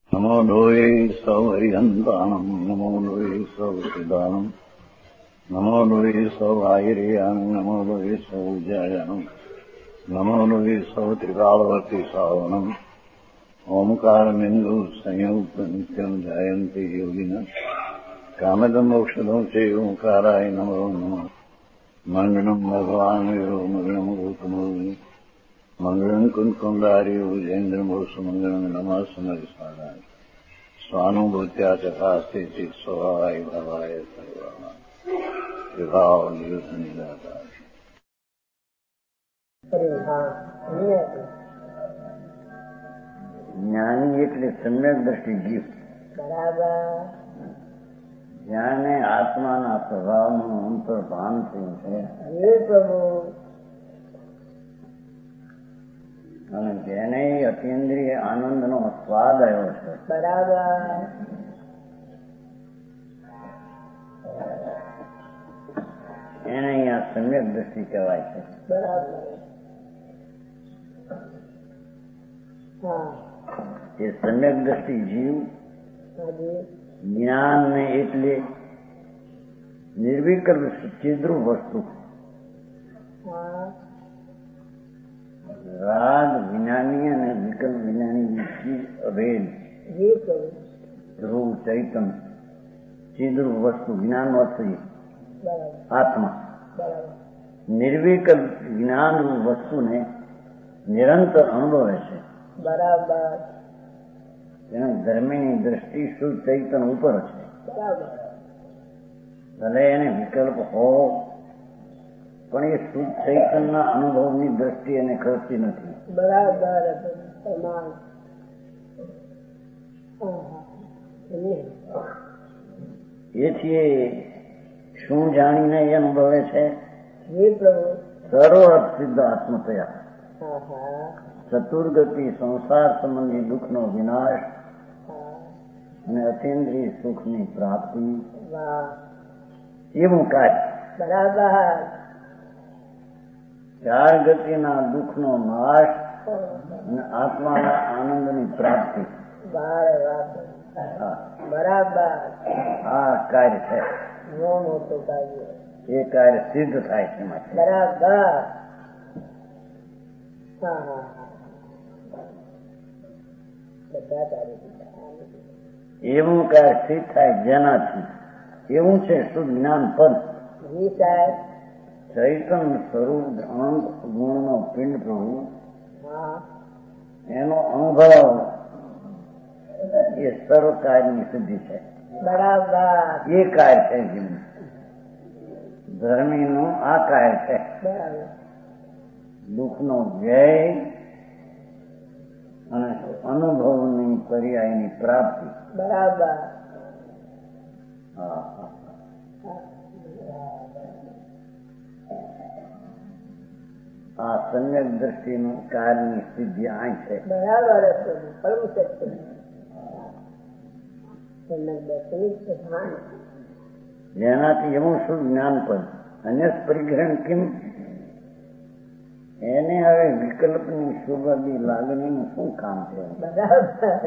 નમો લોહે સૌ હરિહંતાણમ નમો લોહે સૌ સિદાનમ નમો લોહે સૌ આયર્યાણમ નમો લોહે સૌ જયાણમ નમો લોહે સૌ ત્રિકાળવર્તી સાવનમ ઓમકારમિંદુ સંયુક્ત નિત્યમ જાયંતિ યોગિન કામદમોક્ષદો છે ઓંકારાય નમો નમઃ મંગળમ ભગવાન વીરો મંગળમ ગૌતમો મંગળમ કુંકુંડાર્યો જૈન્દ્રમોષ મંગળમ નમઃ સમરિસ્મરાય સ્વાનુભૂત્યા ચકાસ્તે ચિત સ્વભાવાય ભવાય સર્વમાં વિભાવ નિયુદ્ધ નિરાકાર. જ્ઞાની એટલે સમ્યક દ્રષ્ટિ જીવ. બરાબર. જ્ઞાને આત્માના સ્વભાવનું અંતર્ભાન થયું છે અને જેને અતિન્દ્રિય આનંદનો સ્વાદ આવ્યો છે. બરાબર. એને અહીંયા સમ્યક દ્રષ્ટિ કહેવાય છે. બરાબર. એ સમ્યક દ્રષ્ટિ જીવ જ્ઞાનને એટલે નિર્વિકલ્પ ચિદ્રુપ વસ્તુ, રાગ વિજ્ઞાની અને વિકલ્પ વિજ્ઞાની અભેદ ધ્રુવ ચૈતન ચિદ્રુપ વસ્તુ જ્ઞાન વસ્તુ આત્મા નિર્વિકલ્પ જ્ઞાન વસ્તુને નિરંતર અનુભવે છે. બરાબર. એને ધર્મીની દ્રષ્ટિ શુદ્ધ ચૈતન ઉપર છે. ભલે એને વિકલ્પ હો પણ એ શુદ્ધ ચૈતનના અનુભવની દ્રષ્ટિ એને ખર્ચતી નથી. બરાબર. એથી શું જાણીને એ અનુભવે છે? પ્રભુ સર્વ સિદ્ધ આત્મતયા ચતુર્ગતિ સંસાર સંબંધી દુઃખનો વિનાશ અને અતિન્દ્રિય સુખની પ્રાપ્તિ એવું કાર્ય. બરાબર. ચાર ગતિના દુઃખનો નાશ અને આત્માના આનંદની પ્રાપ્તિ. બરાબર. આ કાર્ય છે. મોટું કાર્ય. એ કાર્ય સિદ્ધ થાય છે. બરાબર. એવું કાર્ય સિદ્ધ થાય જેનાથી એવું છે શુદ્ધ જ્ઞાન પદ ચૈતન સ્વરૂપ અનંત ગુણનો પિંડ પ્રભુ એનો અનુભવ એ સર્વ કાર્યની સિદ્ધિ છે. બરાબર. એ કાર્ય છે જીવન ધર્મીનું આ કાર્ય છે. દુઃખનો વ્યય અને અનુભવની પર્યાયની પ્રાપ્તિ. બરાબર. આ સમ્યક દ્રષ્ટિનું કાર્યની સિદ્ધિ આ છે. બરાબર. પરમ સત્ય. જેનાથી એવું શું જ્ઞાન પદ અન્ય પરિગ્રહણ કેમ એને હવે વિકલ્પની શુભની લાગણીનું શું કામ છે? બરાબર.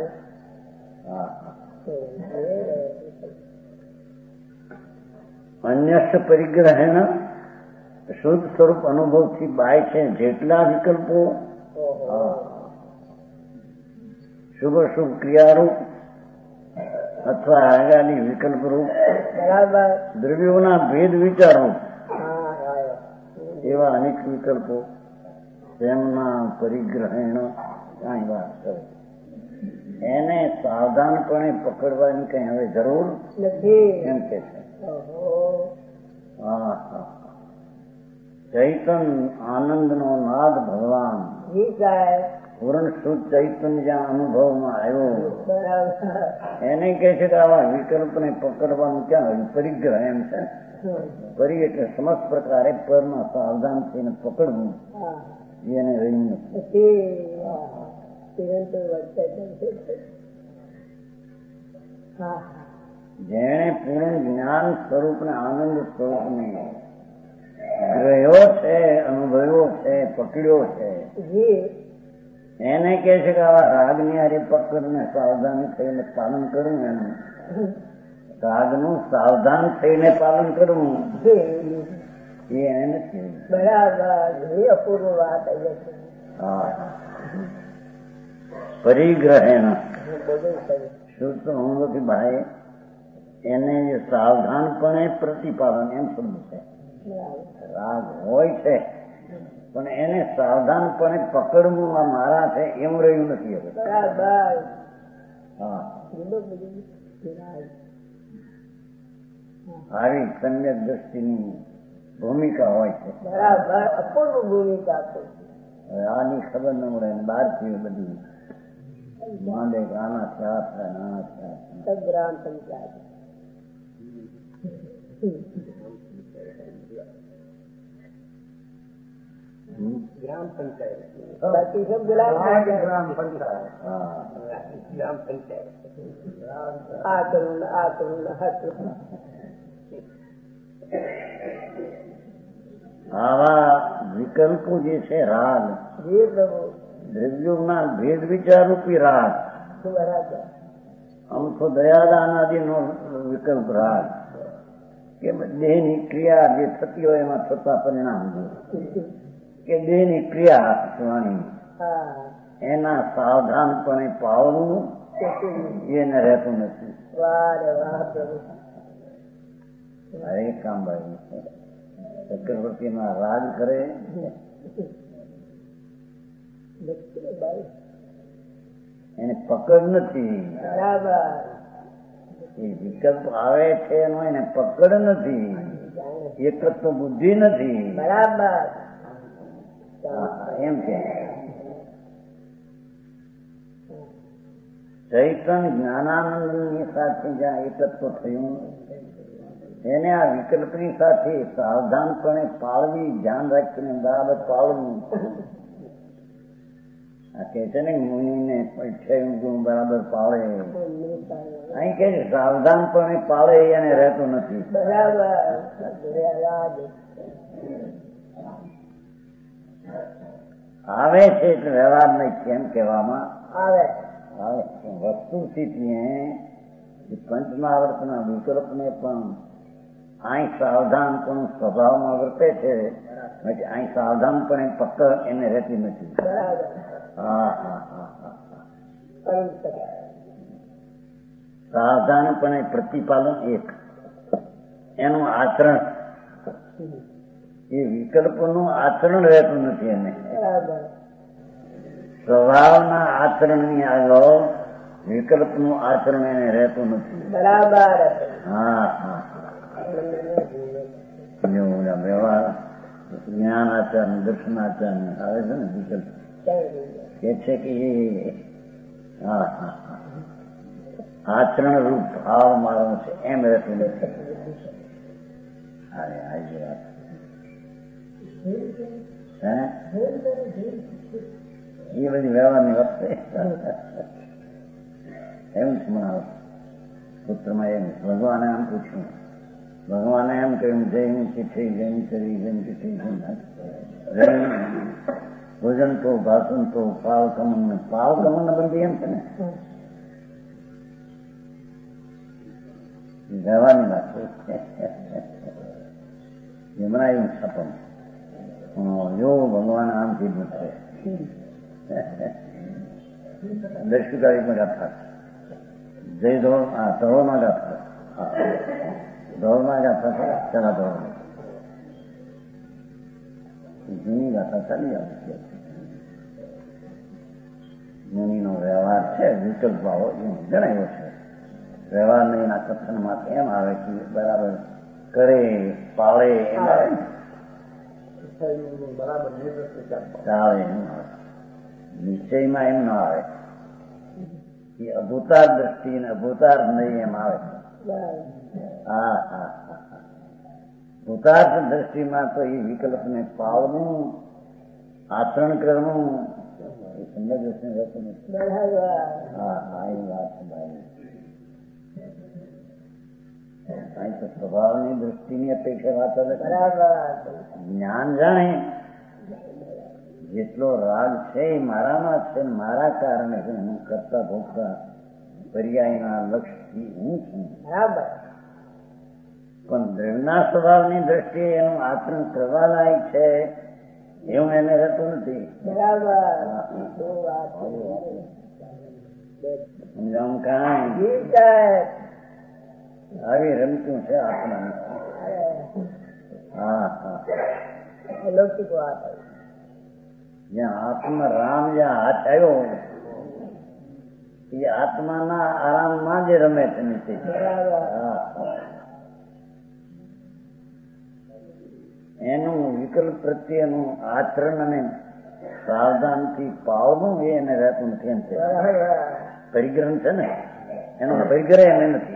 અન્ય પરિગ્રહણ શુદ્ધ સ્વરૂપ અનુભવથી બાય છે જેટલા વિકલ્પો શુભ શુભ ક્રિયારૂપ અથવા આગામી વિકલ્પ રૂપ દ્રવ્યોના ભેદ વિચારો એવા અનેક વિકલ્પો તેમના પરિગ્રહણ કાંઈ વાત કરે એને સાવધાનપણે પકડવાની કઈ હવે જરૂર નથી એમ કે છે. ચૈતન આનંદનો નાદ ભગવાન પૂર્ણ શુદ્ધ ચૈતન્ય જ્યાં અનુભવમાં આવ્યો એને કહે છે કે આવા વિકલ્પને પકડવાનું ક્યાં પરિગ્રહ એમ છે. પરી એટલે સમસ્ત પ્રકારે પરમાં સાવધાન થઈને પકડવું એને રહ્યું નથી. જેણે પૂર્ણ જ્ઞાન સ્વરૂપને આનંદ સ્વરૂપને ગ્રહ્યો છે, અનુભવ્યો છે, પકડ્યો છે એને કે છે કે આવા રાગની હારી પકડને સાવધાની થઈને પાલન કરવું, એનું રાગનું સાવધાન થઈને પાલન કરવું એ એને નથી. બરાબર, એ અપૂર્વ વાત. હા, પરિગ્રહેણ શું તો હું નથી ભાઈ, એને જે સાવધાનપણે પ્રતિપાલન એમ શબ્દ છે. રાગ હોય છે પણ એને સાવધાનપણે પકડવું આ મારા છે એમ રહ્યું નથી. બરાબર. હા, આવી સમ્યક દ્રષ્ટિની ભૂમિકા હોય છે. બરાબર, અપૂર્વ ભૂમિકા. હવે આની ખબર ન મળે, બહાર થી બધી માંડે આના ચા થાય, નાના ચા ગ્રામ પંચાયત. ગ્રામ પંચાયત. બાકી સબ ગ્રામ પંચાયત. ગ્રામ પંચાયત. હા, ગ્રામ પંચાયત. આ કરું ને આ કરું ને આ કરું. આવા વિકલ્પો જે છે રાગ, જી પ્રભુ. દ્રવ્યોના ભેદ વિચાર રૂપી રાગ, બરાબર. આમ તો દયાદાન આદિનો વિકલ્પ રાગ કે દેહની ક્રિયા જે થતી હોય એમાં થતા પરિણામ કે દેહની ક્રિયા વાણી એના સાવધાનપણે પાળવું એને રહેતું નથી. વાહ રે વાહ પ્રભુ. હરે કામ ભાઈ ચક્રવર્તીમાં રાગ કરે એને પકડ નથી. બરાબર. એ વિકલ્પ આવે છે એનો એને પકડ નથી, એકત્વ બુદ્ધિ નથી. બરાબર. એમ કે ચૈતન્ય જ્ઞાનાનંદની સાથે જ્યાં એકત્વ થયું એને આ વિકલ્પની સાથે સાવધાનપણે પાળવી, ધ્યાન રાખીને બરાબર પાળવું. આ કે છે ને મુનિને 28 ગુણ બરાબર પાળે, અહીં કે સાવધાનપણે પાળે એને રહેતું નથી. બરાબર. આવે છે એટલે વ્યવહાર નહીં કેમ કહેવામાં આવે. આવે વસ્તુ સ્થિતિએ પંચમહાવર્તના વિકલ્પને પણ અહીં સાવધાનપણું સ્વભાવમાં વર્તે છે, અહીં સાવધાનપણે પકડ એને રહેતી નથી. બરાબર. હા હા હા હા, સાવધાનપણે પ્રતિપાલન એક, એનું આચરણ, એ વિકલ્પનું આચરણ રહેતું નથી. એને બરાબર. સ્વભાવના આચરણની આગળ વિકલ્પનું આચરણ એને રહેતું નથી. બરાબર. હા હા, વ્યવહાર જ્ઞાન આચાર દર્શન આચાર આવે છે ને વિકલ્પ કે છે કે એ હા હા હા આચરણ રૂપ ભાવ મારો છે એમ રહેતું નથી. અરે આજે વાત એ બધી વ્યવહારની વાત છે. એમ જ મને પુત્રમાં એમ ભગવાને આમ પૂછ્યું, ભગવાને એમ કહ્યું જૈન ચિઠ્ઠી જૈન કરી જૈન ચિઠ્ઠી જૈન ભોજન તો ભાષણ તો પાવ કમન બંધી એમ છે ને વ્યવહારની વાત છે. હમણાં એવું છપમ જો ભગવાન આમ કીધું છે. દર્શિકારીમાં ગાથા જય ધોળમાં ગાથા ધોળમાં ગાથા છે. ચલા ધોળ જૂની ગાથા ચાલી આવતી મુનિનો વ્યવહાર છે વિકલ્પ ભાવો જણાવ્યો છે. વ્યવહારને એના કથનમાં એમ આવે કે બરાબર કરે પાળે એમ આવે બરાબર ચાલે એમ આવે, નિશ્ચયમાં એમ ના આવે. એ અભૂતાર દ્રષ્ટિ ને અભૂતાર નહીં એમ આવે. હા હા હા, ભૂતાર્થ દ્રષ્ટિમાં તો એ વિકલ્પને પાળવું, આચરણ કરવું એ સમજ રહેતું નથી. હા હા, એ વાત છે ભાઈ. અહીં તો સ્વભાવની દ્રષ્ટિની અપેક્ષા વાત હવે જ્ઞાન જાણે જેટલો રાગ છે એ મારામાં છે, મારા કારણે છે. હું કરતા ભોગતા પર્યાયના લક્ષ્યથી હું છું. બરાબર. પણ દ્રવ્યના સ્વભાવની દ્રષ્ટિએ એનું આચરણ કરવા લાયક છે એવું એને રહેતું નથી. સમજાવું કાંઈ આવી રમતું છે આત્મા. હા હા. લૌકિક વાત. જ્યાં આત્મા રામ જ્યાં હાથ આવ્યો એ આત્માના આરામમાં જ રમે છે નીચે. એનું વિકલ્પ પ્રત્યેનું આચરણ અને સાવધાનથી પાવવું એ એને રહેતું નથી. એમ છે પરિગ્રહણ છે ને, એનો પરિગ્રહ એને નથી.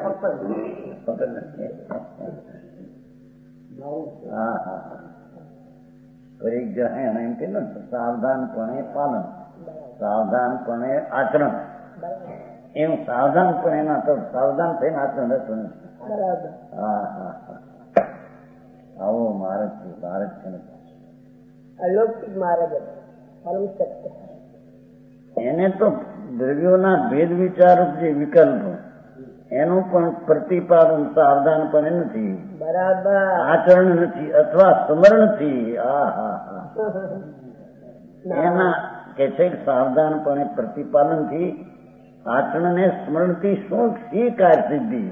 હા હા. પરિગ્રહ એને એમ કે સાવધાનપણે પાલન, સાવધાનપણે આચરણ. એવું સાવધાનપણે એના તો સાવધાન થઈને આચરણ રહેતું નથી. હા હા હા. આવો માર્ગ છે, માર્ગ છે. અલૌકિક માર્ગ પરમ સત્ય. એને તો દ્રવ્યોના ભેદ વિચારો જે વિકલ્પ એનું પણ પ્રતિપાદન સાવધાન પણ નથી. બરાબર. આચરણ નથી અથવા સ્મરણથી. હા હા હા. એના કે છે સાવધાનપણે પ્રતિપાદનથી આચરણ ને સ્મરણથી શું સ્વીકાર સિદ્ધિ.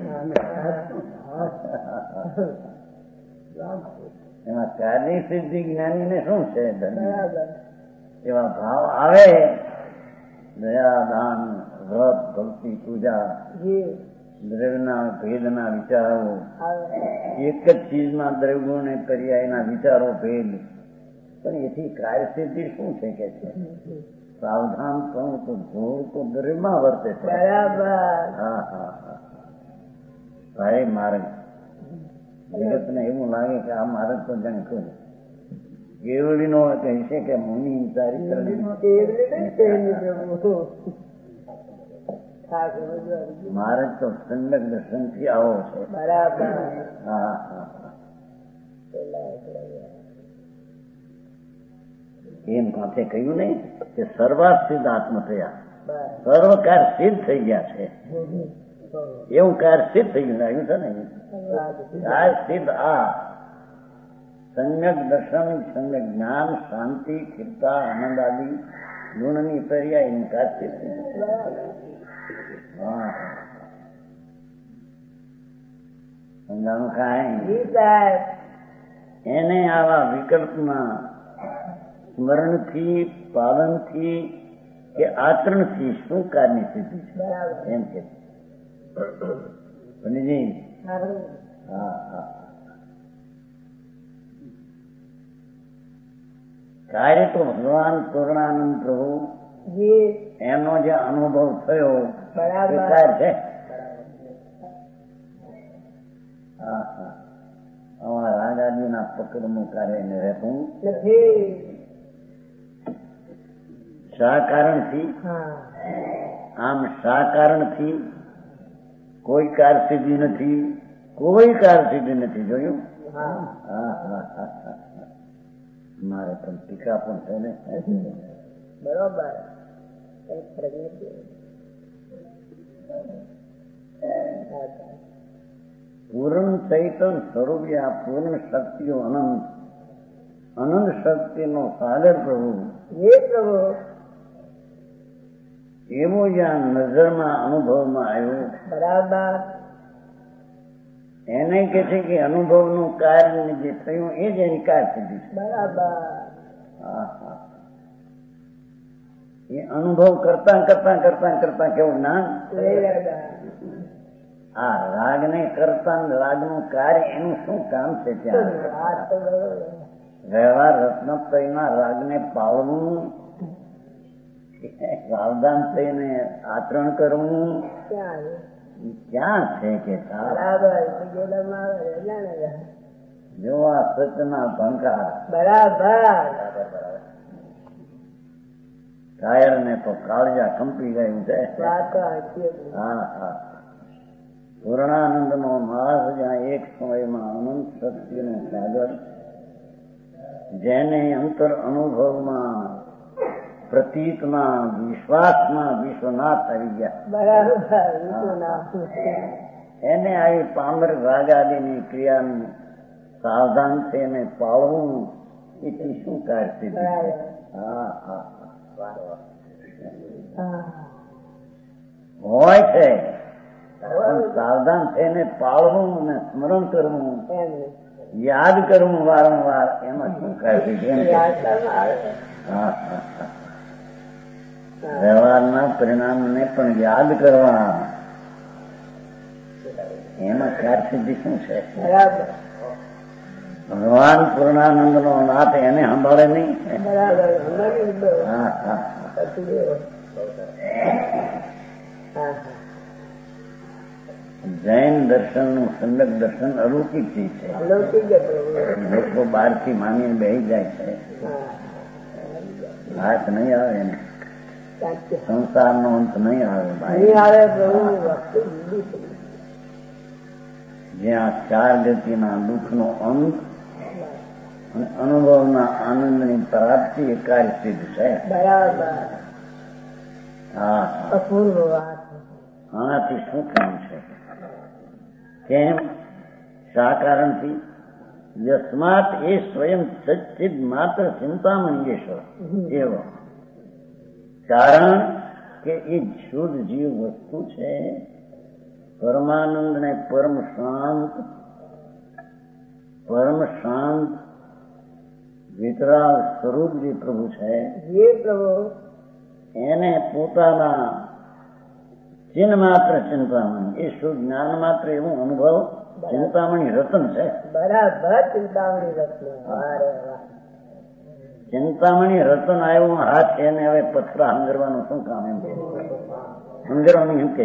એમાં કાર્ય સિદ્ધિ જ્ઞાની ને શું છે? એવા ભાવ આવે, દયા દાન વ્રત ભક્તિ પૂજા દ્રવ્યના ભેદના વિચારો, એક જ ચીજમાં દ્રવ્યો ને પર્યાયના વિચારો ભેદ. પણ એથી કાર્યસિદ્ધિ શું છે કે છે? સાવધાન પણ તો જોર તો દ્રવ્યમાં વર્તે છે. બરાબર. હા હા હા. ભાઈ માર્ગ જગતને એવું લાગે કે આ માર્ગ તો જાણે કોઈ કેવડીનો કહે છે કે મુનિ ચારિત્ર માર્ગ તો સમ્યક દર્શનથી આવો છે. બરાબર. હા હા. એમ કાંઠે કહ્યું નહીં કે સર્વાસિદ્ધ આત્મ થયા, સર્વકાર સિદ્ધ થઈ ગયા છે. એવું કાર સિદ્ધ થઈ ગયું આવ્યું છે ને. કાર સિદ્ધ આ સમ્યક દર્શન, સમ્યક જ્ઞાન, શાંતિ, સ્થિરતા, આનંદ આદિ ગુણની પર્યાય એનું કાર સિદ્ધ. હા. સમજાણું કાંઈ? એને આવા વિકલ્પના સ્મરણથી, પાલનથી કે આચરણથી શું કારની સિદ્ધિ છે એમ કે. હા હા. કાર્ય તો ભગવાન પૂર્ણાનંદ પ્રભુ એનો જે અનુભવ થયો સ્વીકાર છે. હા હા. આવા રાજાજીના પકડનું કાર્ય એને રહેતું નથી. શા કારણથી? આમ શા કારણથી કોઈ કાર સિદ્ધિ નથી, કોઈ કાર સિદ્ધિ નથી. જોયું? હા હા હા. મારે પણ ટીકા પણ છે ને. બરોબર. પૂર્ણ ચૈતન સ્વરૂપ આ પૂર્ણ શક્તિઓ અનંત, અનંત શક્તિનો સાગર પ્રભુ એવો જ્યાં નજરમાં અનુભવમાં આવ્યો. બરાબર. એને કે છે કે અનુભવનું કાર્ય જે થયું એ જ એની કાર સિદ્ધિ છે. બરાબર. હા હા. એ અનુભવ કરતા કરતા કરતા કરતા કેવું જ્ઞાન. આ રાગને કરતા રાગનું કાર્ય એનું શું કામ છે? ત્યાં વ્યવહાર રત્નત્રયના રાગને પાળવું, સાવધાન થઈને આચરણ કરવું ક્યાં છે કે જો આ સચના ભંકાર. બરાબર. કાયર ને તો કાળજા કંપી ગયું છે. હા હા. પૂર્ણાનંદ નો માર્ગ જ્યાં એક સમયમાં અનંત શક્તિનું સાગર જેને અંતર અનુભવમાં પ્રતીતમાં વિશ્વાસમાં વિશ્વનાથ આવી ગયા. બરાબર. એને આવી પામર રાગાદીની ક્રિયાનું સાવધાન થઈને પાળવું એથી શું કાઢતી? હા હા હોય છે, પણ સાવધાન થઈને પાળવું અને સ્મરણ કરવું, યાદ કરવું વારંવાર, એમાં શું કાઢતી? વ્યવહારના પરિણામને પણ યાદ કરવા, એમાં કારસિદ્ધિ શું છે? ભગવાન પૂર્ણાનંદ નો નાથ એને સંભાળે નહીં. જૈન દર્શન નું સંડક દર્શન અલૌકિક ચીજ છે. લોકો બહારથી માનીને બેસી જાય છે, હાથ નહીં આવે એને. સંસારનો અંત નહીં આવે ભાઈ. જ્યાં ચાર ગતિના દુઃખનો અંત અને અનુભવના આનંદની પ્રાપ્તિ એ કાર્યસિદ્ધ છે. હા, આનાથી શું કામ છે? કેમ? શા કારણથી? યસ્માત એ સ્વયં સચ્ચિદ માત્ર ચિંતામણીશ્વર એવો. કારણ કે એ શુદ્ધ જીવ વસ્તુ છે, પરમાનંદ ને પરમ શાંત વિતરાગ સ્વરૂપ જે પ્રભુ છે, એને પોતાના ચિન્હ માત્ર ચિંતામણી, એ શુદ્ધ જ્ઞાન માત્ર એવું અનુભવ ચિંતામણી રતન છે. બરાબર. ચિંતામણી રત્ન. ચિંતામણી રતન આવ્યું હાથ, એને હવે પથરા હંગરવાનું શું કામ? એમ હંગરવાની એમ કે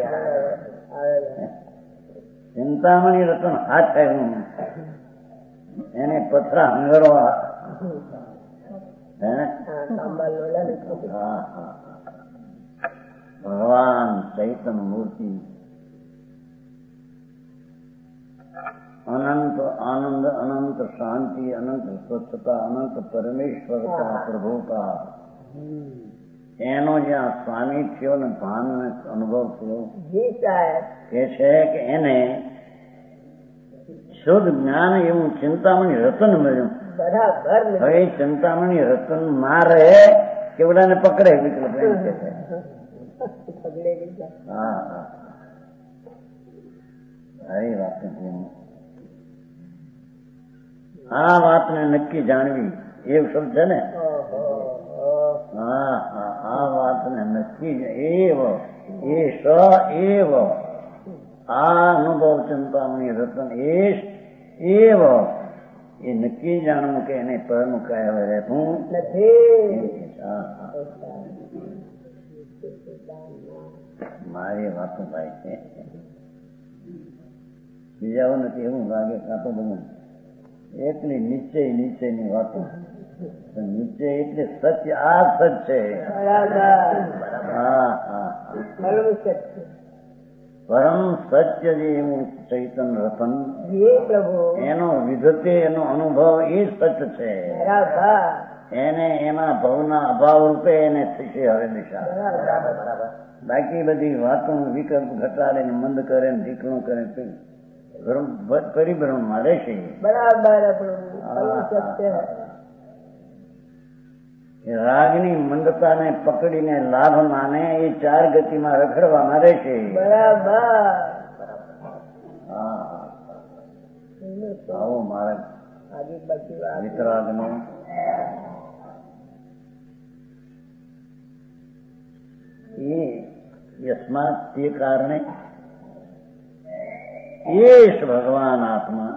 ચિંતામણી રતન હાથ આવ્યું, એને પથરા હંગરવા. ભગવાન ચૈતન્ય મૂર્તિ અનંત આનંદ, અનંત શાંતિ, અનંત સ્વચ્છતા, અનંત પરમેશ્વરતા, પ્રભુતા, એનો જ્યાં સ્વામી થયો ને ભાન અનુભવ થયો, કે છે કે એને શુદ્ધ જ્ઞાન એવું ચિંતામણી રતન મળ્યું. હવે ચિંતામણી રતન ના રહે કેવડાને પકડે વિકલ્પ એમ કે છે. હા હા, સારી વાત છે. આ વાતને નક્કી જાણવી એવું શબ્દ છે ને. હા હા, આ વાતને નક્કી એવ આ અનુભવ ચિંતામણી રતન એવ એ નક્કી જાણવું કે એને પરનું કાય હવે રહેતું નથી. મારી વાતો ભાઈ છે, બીજાઓ નથી એવું લાગે. કાં તો બધું એટલી નીચેની વાતો. નીચે એટલે સત્ય, આ સત્ય છે. હા હા, પરમ સત્ય જે એવું ચૈતન્ય રતન, એનો વિધતે એનો અનુભવ એ સત્ય છે. એને એના ભવના અભાવ રૂપે એને થશે હવે દિશા. બાકી બધી વાતો વિકલ્પ ઘટાડે ને મંદ કરે ને ઢીકણું કરે પરિભ્રમમાં રહેશે. રાગની મંદતાને પકડીને લાભ માને એ ચાર ગતિમાં રખડવામાં રહેશે. આવો માર્ગ વિતરાગનો. એ યસ્માત તે કારણે એ ભગવાન આત્મા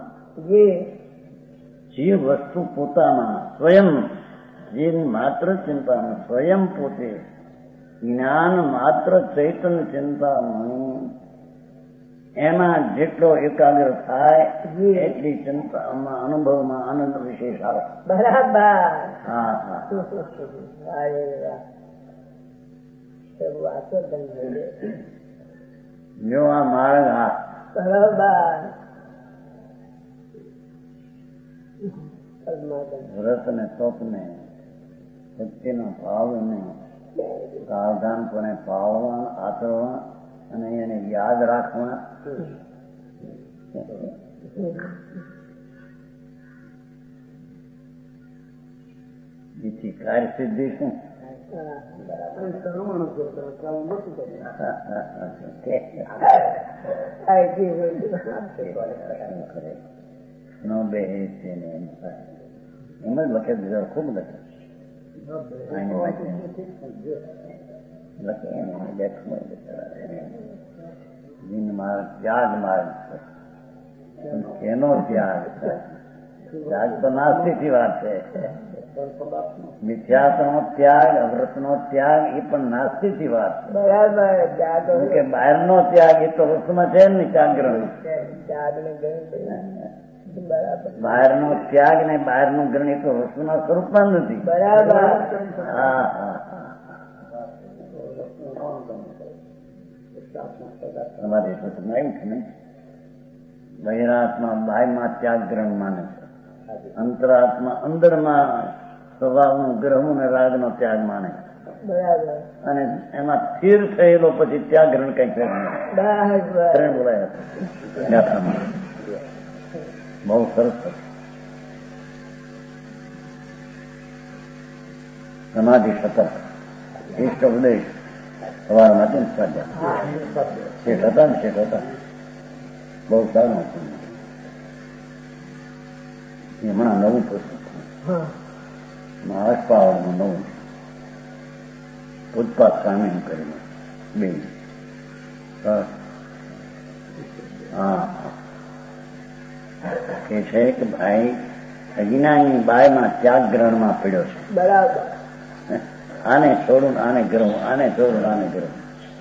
જે વસ્તુ પોતામાં સ્વયં જેની માત્ર ચિંતામાં સ્વયં પોતે જ્ઞાન માત્ર ચૈતન્ય ચિંતામાં એમાં જેટલો એકાગ્ર થાય એટલી ચિંતામાં અનુભવમાં આનંદ વિશેષ આવે. બરાબર. હા હા, જો આ માર્ગ વ્રત ને તપ ને ભક્તિનો ભાવ ને સાવધાનપણે પાળવા આચરવા અને એને યાદ રાખવા. જેથી કાર્ય સિદ્ધિ શું નો બે એમ જ લખે બીજા ખૂબ લખે ત્યાગ માર્ગ એનો ત્યાગ ત્યાગ તો નાસ્તિકની વાત છે. મિથ્યાત્વનો ત્યાગ અવ્રતનો ત્યાગ એ પણ નાસ્તિકની વાત છે. બરાબર કે બહારનો ત્યાગ એ તો વસ્તુમાં છે ને ત્યાગ બહારનો ત્યાગ ને બહારનું ગ્રહણ એ તો વસ્તુના સ્વરૂપમાં નથી. બરાબર. હા હા તમારી સ્વતંત્ર આવ્યું છે ને બહિરાત્મા બાહ્યમાં ત્યાગ ગ્રહણ માને છે. અંતરાત્મા અંદરમાં સ્વભાવનું ગ્રહણ અને રાગનો ત્યાગ માને છે. અને એમાં સ્થિર થયેલો પછી ત્યાગ ગ્રહણ કઈ છે બોલાયા ગાથામાં બહુ સરસ સમાધિ સતત ઇષ્ટ ઉપદેશ સવાર માટે શેઠ હતા ને શેઠ હતા બહુ સારું હતું. હમણાં નવું પુસ્તક મહારાષ્ટ્રનું નવું ઉત્પાદ સામે કરીને બે કે છે કે ભાઈ અજ્ઞાની બાયમાં ત્યાગ ગ્રહણમાં પડ્યો છે. બરાબર. આને છોડું આને ગ્રહું આને છોડું આને ગ્રહું.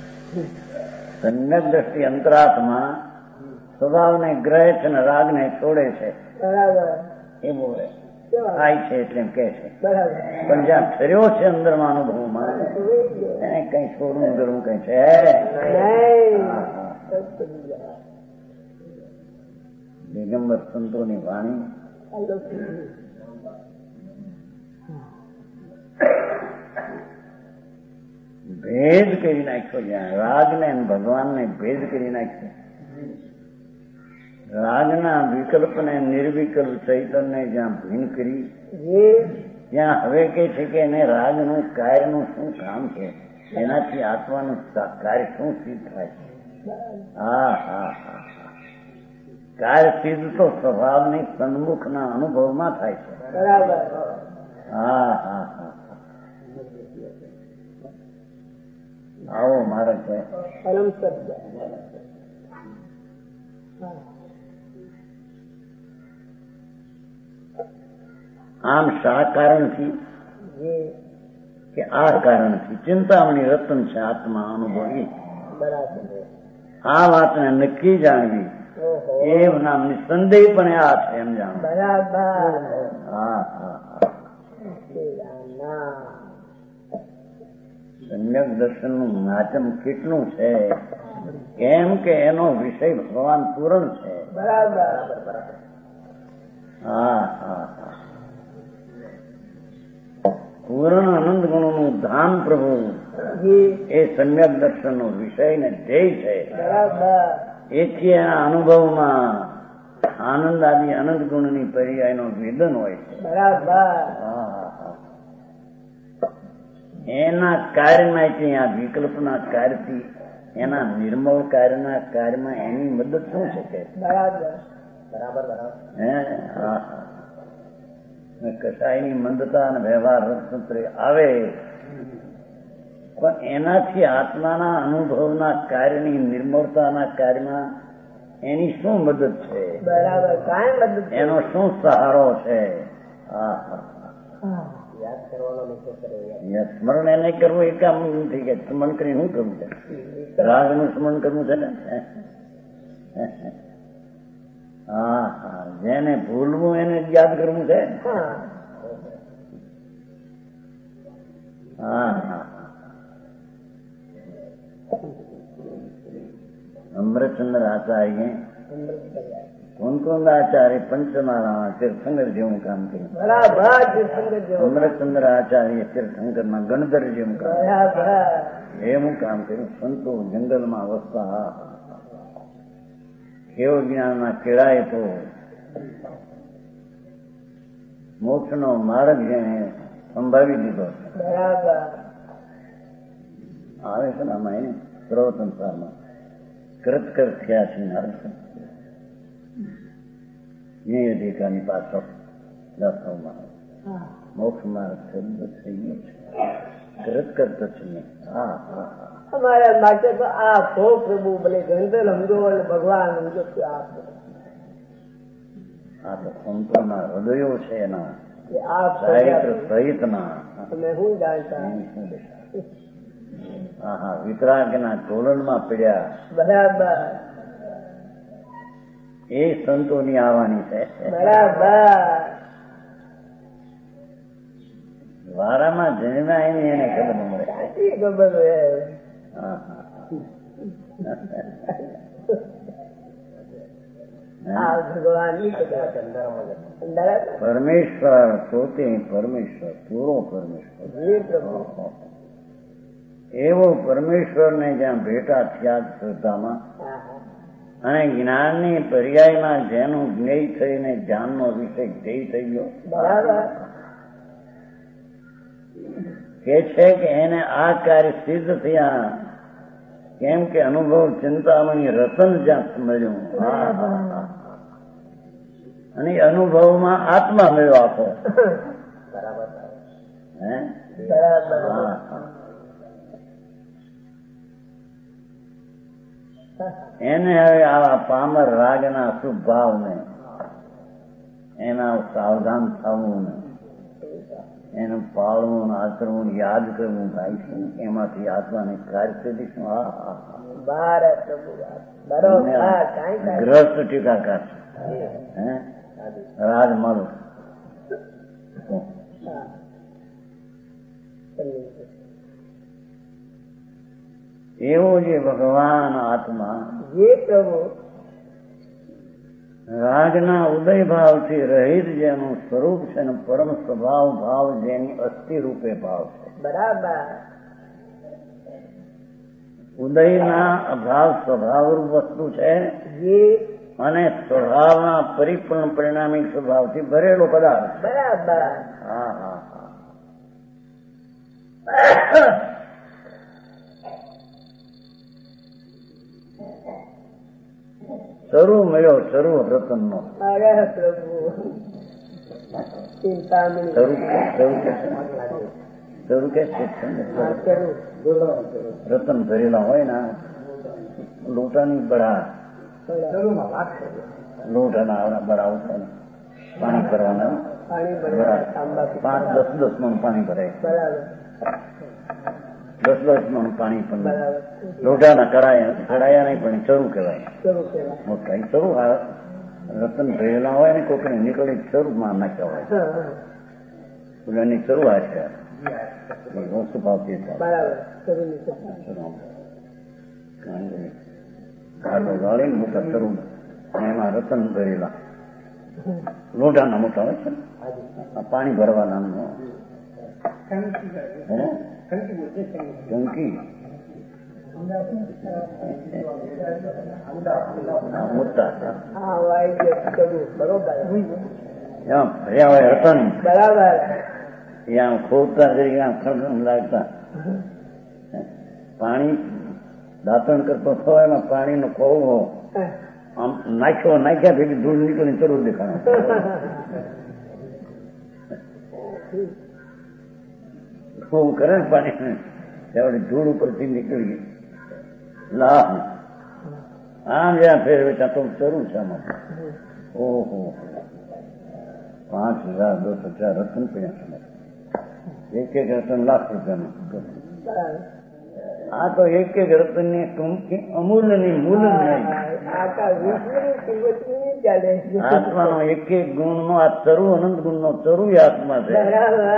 સમ્યક દ્રષ્ટિ અંતરાત્મા સ્વભાવને ગ્રહે છે અને રાગને છોડે છે. બરાબર. એ બોલે થાય છે એટલે એમ કે છે. પણ જ્યાં ઠર્યો છે અંદરમાં અનુભવમાં એને કઈ છોડવું કરવું કઈ છે. દિગંબર સંતોની વાણી ભેદ કરી નાખ્યો. જ્યાં રાગને ભગવાનને ભેદ કરી નાખ્યો. રાગના વિકલ્પને નિર્વિકલ્પ ચૈતન્ય જ્યાં ભીન કરી ત્યાં હવે કે છે કે એને રાગનું કાર્યનું શું કામ છે, એનાથી આત્માનું કાર્ય શું સિદ્ધ થાય છે. હા હા હા કાર્ય સિદ્ધ તો સ્વભાવની સન્મુખના અનુભવમાં થાય છે. બરાબર. હા હા હા આવો મારે છે. આમ શા કારણથી કે આ કારણથી ચિંતામણી રતન છે આત્મા અનુભવી. આ વાતને નક્કી જાણવી એ નામની સંદેહ પણ આ છે એમ જાણવું. બરાબર. હા હા સમ્યક દર્શનનું માધ્યમ કેટલું છે કેમ કે એનો વિષય ભગવાન પૂરણ છે. બરાબર. હા હા હા પૂર્ણ આનંદ ગુણોનું ધામ પ્રભુ એ સમ્યક દર્શનનો વિષય ને ધ્યેય છે. બરાબર. એથી એના અનુભવમાં આનંદ આદિ અનંત ગુણની પર્યાયનો વેદન હોય છે. બરાબર. એના કાર્યમાં આ વિકલ્પના કાર્યથી એના નિર્મળ કાર્યના કાર્યમાં એની મદદ શું શકે. બરાબર બરાબર બરાબર. કસાયની મંદતા અને વ્યવહાર રસતંત્ર આવે પણ એનાથી આત્માના અનુભવના કાર્યની નિર્મળતાના કાર્યમાં એની શું મદદ છે. બરાબર. કાંઈ મદદ એનો શું સહારો છે. હા હા યાદ કરવાનો સ્મરણ એને કરવું એ કામ નથી કે સ્મરણ કરી શું કરવું છે. રાગનું સ્મરણ કરવું છે ને. હા હા જેને ભૂલવું એને યાદ કરવું છે. હા હા અમૃતચંદ્ર આચાર્ય કુંકુંદાચાર્ય પંચમાળા તીર્થંકર જેવું કામ કર્યું. બરાબર તીર્થંકર જેવું. અમૃતચંદ્ર આચાર્ય તીર્થંકરના ગણધર જેવું કામ બરાબર એવું કામ કર્યું. સંતો જંગલમાં વસતા કેવ જ્ઞાનના કેળાએ તો મોક્ષનો માર્ગ જેને સંભાવી દીધો છે. બરાબર આવે છે ને આમાં એને સર્વસંસારમાં કૃતકર થયા છે નારદ ન્યાય અધિકારની પાછળ દસમાં મોક્ષ માર્ગ શબ્દ થઈ ગયો છે. કૃતકર તો છે નહીં. હા હા હા અમારા માટે તો આપ હો પ્રભુ, ભલે ગંધર સમજો ભગવાન સમજો આપ. આ તો સંતોના હૃદયો છે એના આપ ચારિત્ર સહિતના. તમે શું જાણતા. હા હા વિતરાગના ટોલનમાં પડ્યા બરાબર એ સંતોની આવવાની છે. બરાબર વારામાં જન્મ્યા એની એને ખબર મળે. સાચી ખબર હોય. હા હા ભગવાન પરમેશ્વર પોતે પરમેશ્વર, પૂરો પરમેશ્વર. એવો પરમેશ્વરને જ્યાં ભેટા થયા શ્રદ્ધામાં અને જ્ઞાનની પર્યાયમાં જેનું જ્ઞેય થઈને જ્ઞાનનો વિષય ધ્યેય થઈ ગયો. બરાબર કે છે કે એને આ કાર્ય સિદ્ધ થયા કેમ કે અનુભવ ચિંતામણી રતન જ્યાં મળ્યું અને અનુભવમાં આત્મા મળ્યો આખો. હે એને હવે આવા પામર રાગના શુભ ભાવને એના સાવધાન થવું ને એનું પાળવું આચરવું યાદ કરવું થાય છે. એમાંથી આત્માને કાર્ય કરી શું. હા હા ગ્રસ્ત ટીકાકાર હે રાજમલ એવો જે ભગવાન આત્મા જે પ્રભુ રાગના ઉદય ભાવથી રહિત જેનું સ્વરૂપ છે ને પરમ સ્વભાવ ભાવ જેની અસ્થિ રૂપે ભાવ છે. બરાબર ઉદયના અભાવ સ્વભાવરૂપ વસ્તુ છે અને સ્વભાવના પરિપૂર્ણ પરિણામિક સ્વભાવથી ભરેલો પદાર્થ. બરાબર હા હા હા શરૂ મળ્યો શરૂ રતન નો. અરે પ્રભુ ચિંતામણી શરૂ કે રતન ભરેલા હોય ને લોટાની બળા લોટાના બળાવું થાય પાણી ભરવાના 5-10 મણ પાણી ભરાય. 10 મણ પાણી પણ લોટાના કડાયા નહીં પણ શરૂ કહેવાય. મોટા શરૂ રતન ભરેલા હોય ને કોકને નીકળી શરૂમાં નાખ્યા હોય એની શરૂઆત છે. વસ્તુ ભાવતી ગાળી મોટા શરૂ એમાં રતન ભરેલા લોટાના મોટા હોય છે. પાણી ભરવાના ટંકી મોટા ભર્યા હોય રતન. બરાબર ત્યાં ખોદતા તરીકે લાગતા પાણી દાંતણ કરતો થયો એમાં પાણીનો કોવો આમ નાખ્યા ભેગી ધૂળ નીકળી ચરું દેખાણ. ખૂબ કરે ને પાણી ત્યાં ધૂળ ઉપરથી નીકળી લાભ આમ જ્યાં ફેરવે ત્યાં તો ચરું છે આમાં. ઓહો 5,000 રતન પડ્યા. એક રતન લાખ રૂપિયાનું. આ તો એક રતન ની ટૂંકી અમૂલ્ય ની મૂલ નહીં. આત્માનો એક ગુણ નો આ ચરુ અનંત ગુણ નો ચરુ આત્મા છે.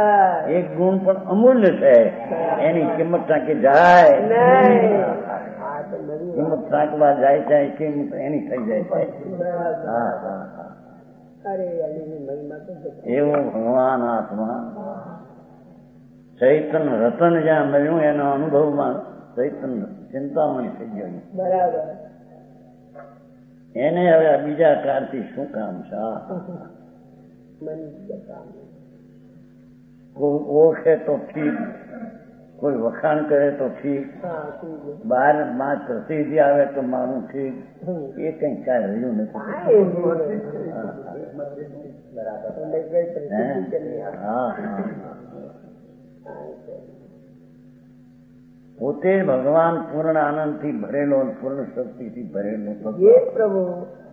એક ગુણ પણ અમૂલ્ય છે એની કિંમત ટાંકી જાય. કિંમત સાંકવા જાય છે કિંમત એની થઈ જાય છે. હા હા હા, એવો ભગવાન આત્મા ચૈતન્ય રતન જ્યાં મળ્યું એના અનુભવમાં ચૈતન્ય ચિંતામણી થઈ ગયું. બરાબર. એને હવે બીજા કારથી શું કામ છે? કોઈ ઓળખે તો ઠીક, કોઈ વખાણ કરે તો ઠીક, બહાર માં પ્રસિદ્ધિ આવે તો મારું ઠીક, એ કઈ કાંઈ રહ્યું નથી. હા હા, પોતે ભગવાન પૂર્ણ આનંદથી ભરેલો, પૂર્ણ શક્તિથી ભરેલો પ્રભુ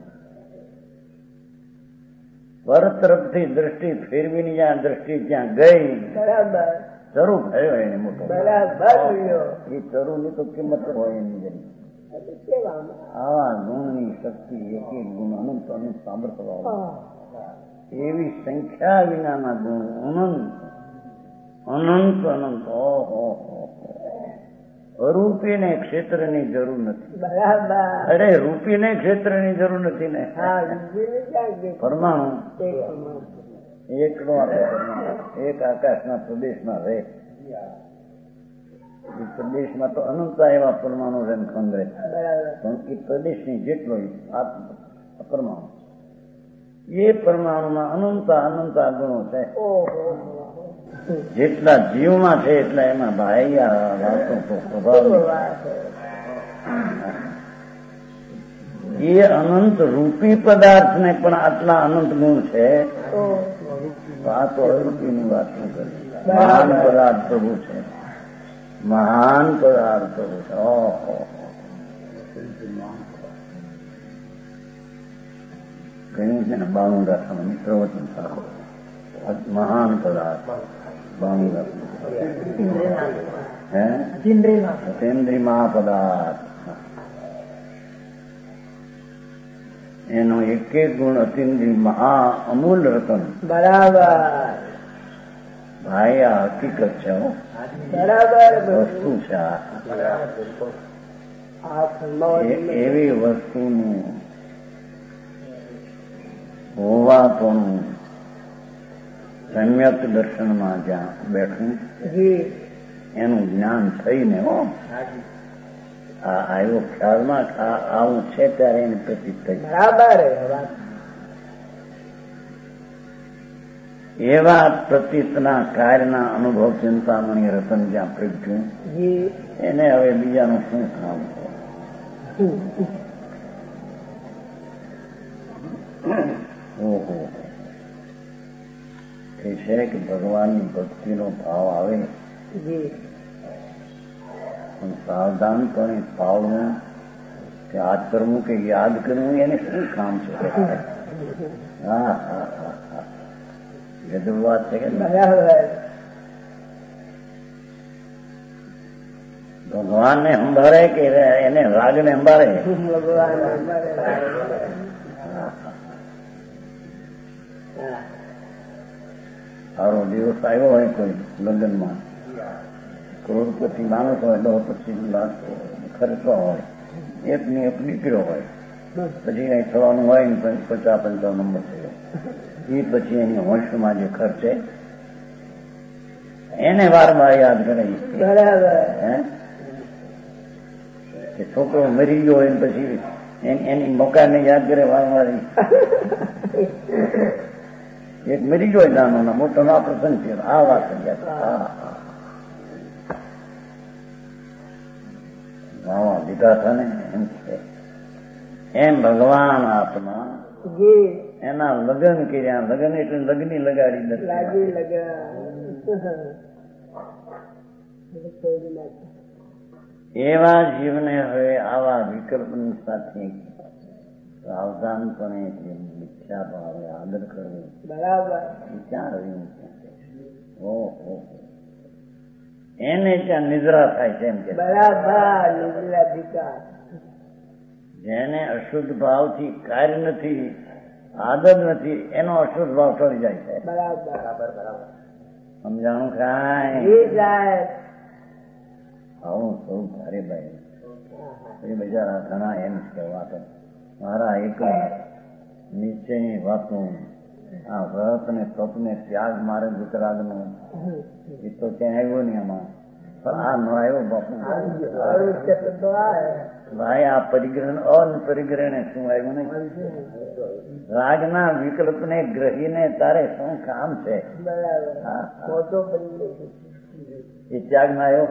પર તરફથી દ્રષ્ટિ ફેરવીની જ્યાં દ્રષ્ટિ ત્યાં ગઈ, બરાબર ચરુ ભર્યો એને મોટો. બરાબર. એ ચરુની તો કિંમત હોય એની જરી. આવા ગુણની શક્તિ એક એક ગુણ અનંત અનંત સાંભળતો એવી સંખ્યા વિનાના ગુણ અનંત અનંત અનંત. ઓહો, રૂપીને ક્ષેત્રની જરૂર નથી. બરાબર. અરે રૂપીને ક્ષેત્રની જરૂર નથી ને. પરમાણુ એકનો એક આકાશના પ્રદેશમાં રહે, એ પ્રદેશમાં તો અનંતા એવા પરમાણુ રહે ખંડે, પણ એ પ્રદેશની જેટલો પરમાણુ, એ પરમાણુમાં અનંતા અનંતા ગુણો છે. જેટલા જીવમાં છે એટલા એમાં બાહ્યા વાતો સ્વભાવ. એ અનંત રૂપી પદાર્થ ને પણ આટલા અનંત ગુણ છે. આ તો અરૂપીની વાત ન કરી. મહાન પદાર્થ પ્રભુ છે, મહાન પદાર્થ પ્રભુ છે. ઓહો, કહ્યું છે ને 92 દાખલામાં મિત્રવચન સારું, મહાન પદાર્થ 92 દાખલા. અતેન્દ્રિય મહાપદાર્થ, એનો એક એક ગુણ અતિન્દ્રિય મહા અમૂલ રતન. બરાબર. ભાઈ આ હકીકત છે. બરાબર. વસ્તુ છે. એવી વસ્તુનું હોવાપણું સમ્યક દર્શનમાં જ્યાં બેઠું એનું જ્ઞાન થઈને આવ્યો ખ્યાલમાં, આવું છે ત્યારે એની પ્રતીત થઈ. બરાબર. એવા પ્રતીતના કાર્યના અનુભવ ચિંતામણી રતન જ્યાં પ્રગટ્યું, એને હવે બીજાનું શું કામ છે? ઓહો, એ છે કે ભગવાનની ભક્તિનો ભાવ આવે પણ સાવધાનપણે પાવવું કે આ કરવું કે યાદ કરવું એને શું કામ છે? હા હા હા હા, ગજબ વાત છે કે ભગવાનને સંભાળે કે એને રાગને સંભાળે? સારો દિવસ આવ્યો હોય કોઈ લગ્નમાં, કરોડપતિ માણસ હોય, 25 લાખ ખર્ચો હોય, એકની એક નીકળ્યો હોય, પછી કઈ થવાનું હોય ને 50-55 નંબર થયો, એ પછી એની વંશમાં જે ખર્ચે એને વારંવાર યાદ કરાવી. હે, છોકરો મરી ગયો હોય પછી એની મોકાને યાદ કરે વારંવાર. એક મરી ગયો નાનો મોટો ના પ્રસંગ છે, આ વાત વાવા લીધા હતા ને એમ છે. એમ ભગવાન આત્મા એના લગ્ન કર્યા. લગ્ન એટલે લગ્ની લગાડી એવા જીવને હવે આવા વિકલ્પની સાથે સાવધાનપણે મિથ્યા ભાવે આદર કરવો. બરાબર. ક્યાં રહ્યું? ઓહો, એને ત્યાં નિદ્રા થાય છે એમ કે. બરાબર. જેને અશુદ્ધ ભાવથી કાર્ય નથી, આદત નથી, એનો અશુદ્ધ ભાવ ટળી જાય છે. બરાબર. સમજાણું કાંઈ? આવું સૌ ભારે ભાઈ એ બિચારા ઘણા એમ કે વાતો મારા એક નિશ્ચયની વાતો આ વ્રત ને તપ ને ત્યાગ મારે ગુજરાતનો એ તો ત્યાં આવ્યો નહીં આમાં પણ આ ન આવ્યો બાપુ ભાઈ આ પરિગ્રહણ અનપરિગ્રહણે શું આવ્યું નહીં રાગના વિકલ્પ ને ગ્રહીને તારે શું કામ છે એ ત્યાગ ના આવ્યો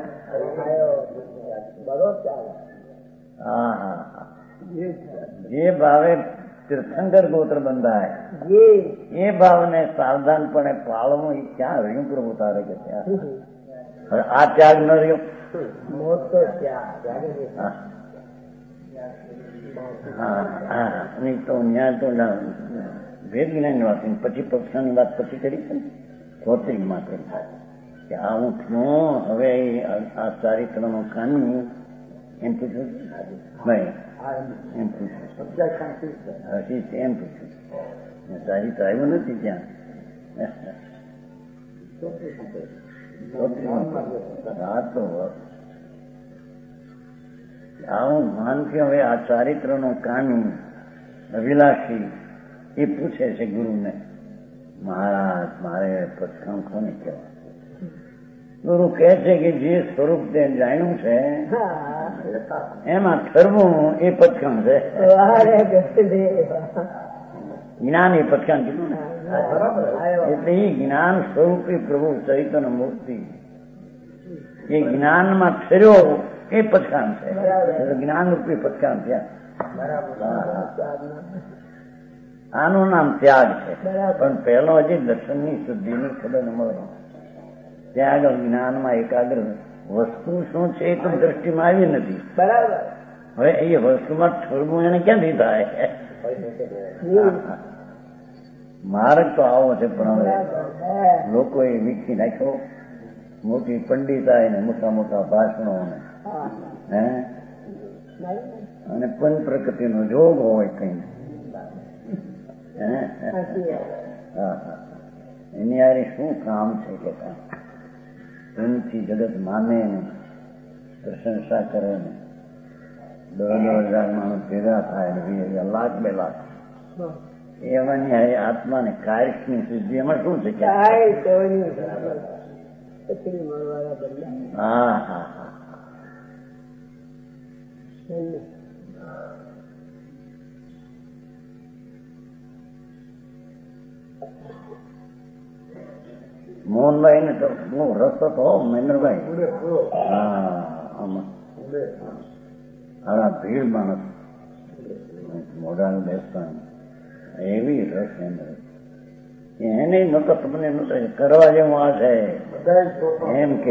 હા હા હા જે ભાવે તીર્થંકર ગોત્ર બંધાય એ ભાવને સાવધાનપણે પાળવું એ ક્યાં રહ્યું પ્રભુ તારે કે ત્યાં હવે આ ત્યાગ ન રહ્યો નહીં તો ન્યાય તો ભેદ જ્ઞાનની વાત પછી પક્ષાની વાત પછી કરી છે ને ચોત્રી માત્ર કે આ હું છું હવે આ ચારિત્રનો કાનૂન એમ પૂછ્યું નહીં એમ પૂછ્યું એમ પૂછ્યું ચારિત્ર આવ્યું નથી ત્યાં આવું માનથી હવે આ ચારિત્રનો કાનૂન અભિલાષી એ પૂછે છે ગુરુને મહારાજ મારે પથકામ કોને કહેવાય ગુરુ કહે છે કે જે સ્વરૂપ તે જાણ્યું છે એમાં ઠરવું એ પથકામ છે જ્ઞાન એ પથકામ કીધું ને એટલે એ જ્ઞાન સ્વરૂપી પ્રભુ ચૈતન્ય મૂર્તિ એ જ્ઞાનમાં ઠર્યો એ પથકામ છે જ્ઞાન રૂપી પથકામ થયા આનું નામ ત્યાગ છે પણ પહેલો હજી દર્શનની શુદ્ધિની ખબર ન મળે ત્યાં આગળ જ્ઞાનમાં એકાગ્ર વસ્તુ શું છે એ તો દ્રષ્ટિમાં આવી નથી બરાબર હવે એ વસ્તુમાં ઠરવું એને ક્યાંથી થાય માર્ગ તો આવો છે પણ હવે લોકોએ વીખી નાખ્યો મોટી પંડિતાઈ ને મોટા મોટા ભાષણો હે અને પંચ પ્રકૃતિનો જોગ હોય કઈ એની યારે શું કામ છે કે એમથી જગત માને ને પ્રશંસા કરે ને 10,000 માણસ ભેગા થાય ને 20,000 લાખ 2 લાખ એવાની આત્માને કાર્યની સિદ્ધિ એમાં શું છે હા હા હા મોહનભાઈ ને તો બહુ રસ હતો મહેન્દ્રભાઈ હા આમાં ભીડ માણસ મોઢાનું બેસવાનું એવી રસ એને નતો તમને નતો કરવા જેવું આ છે એમ કે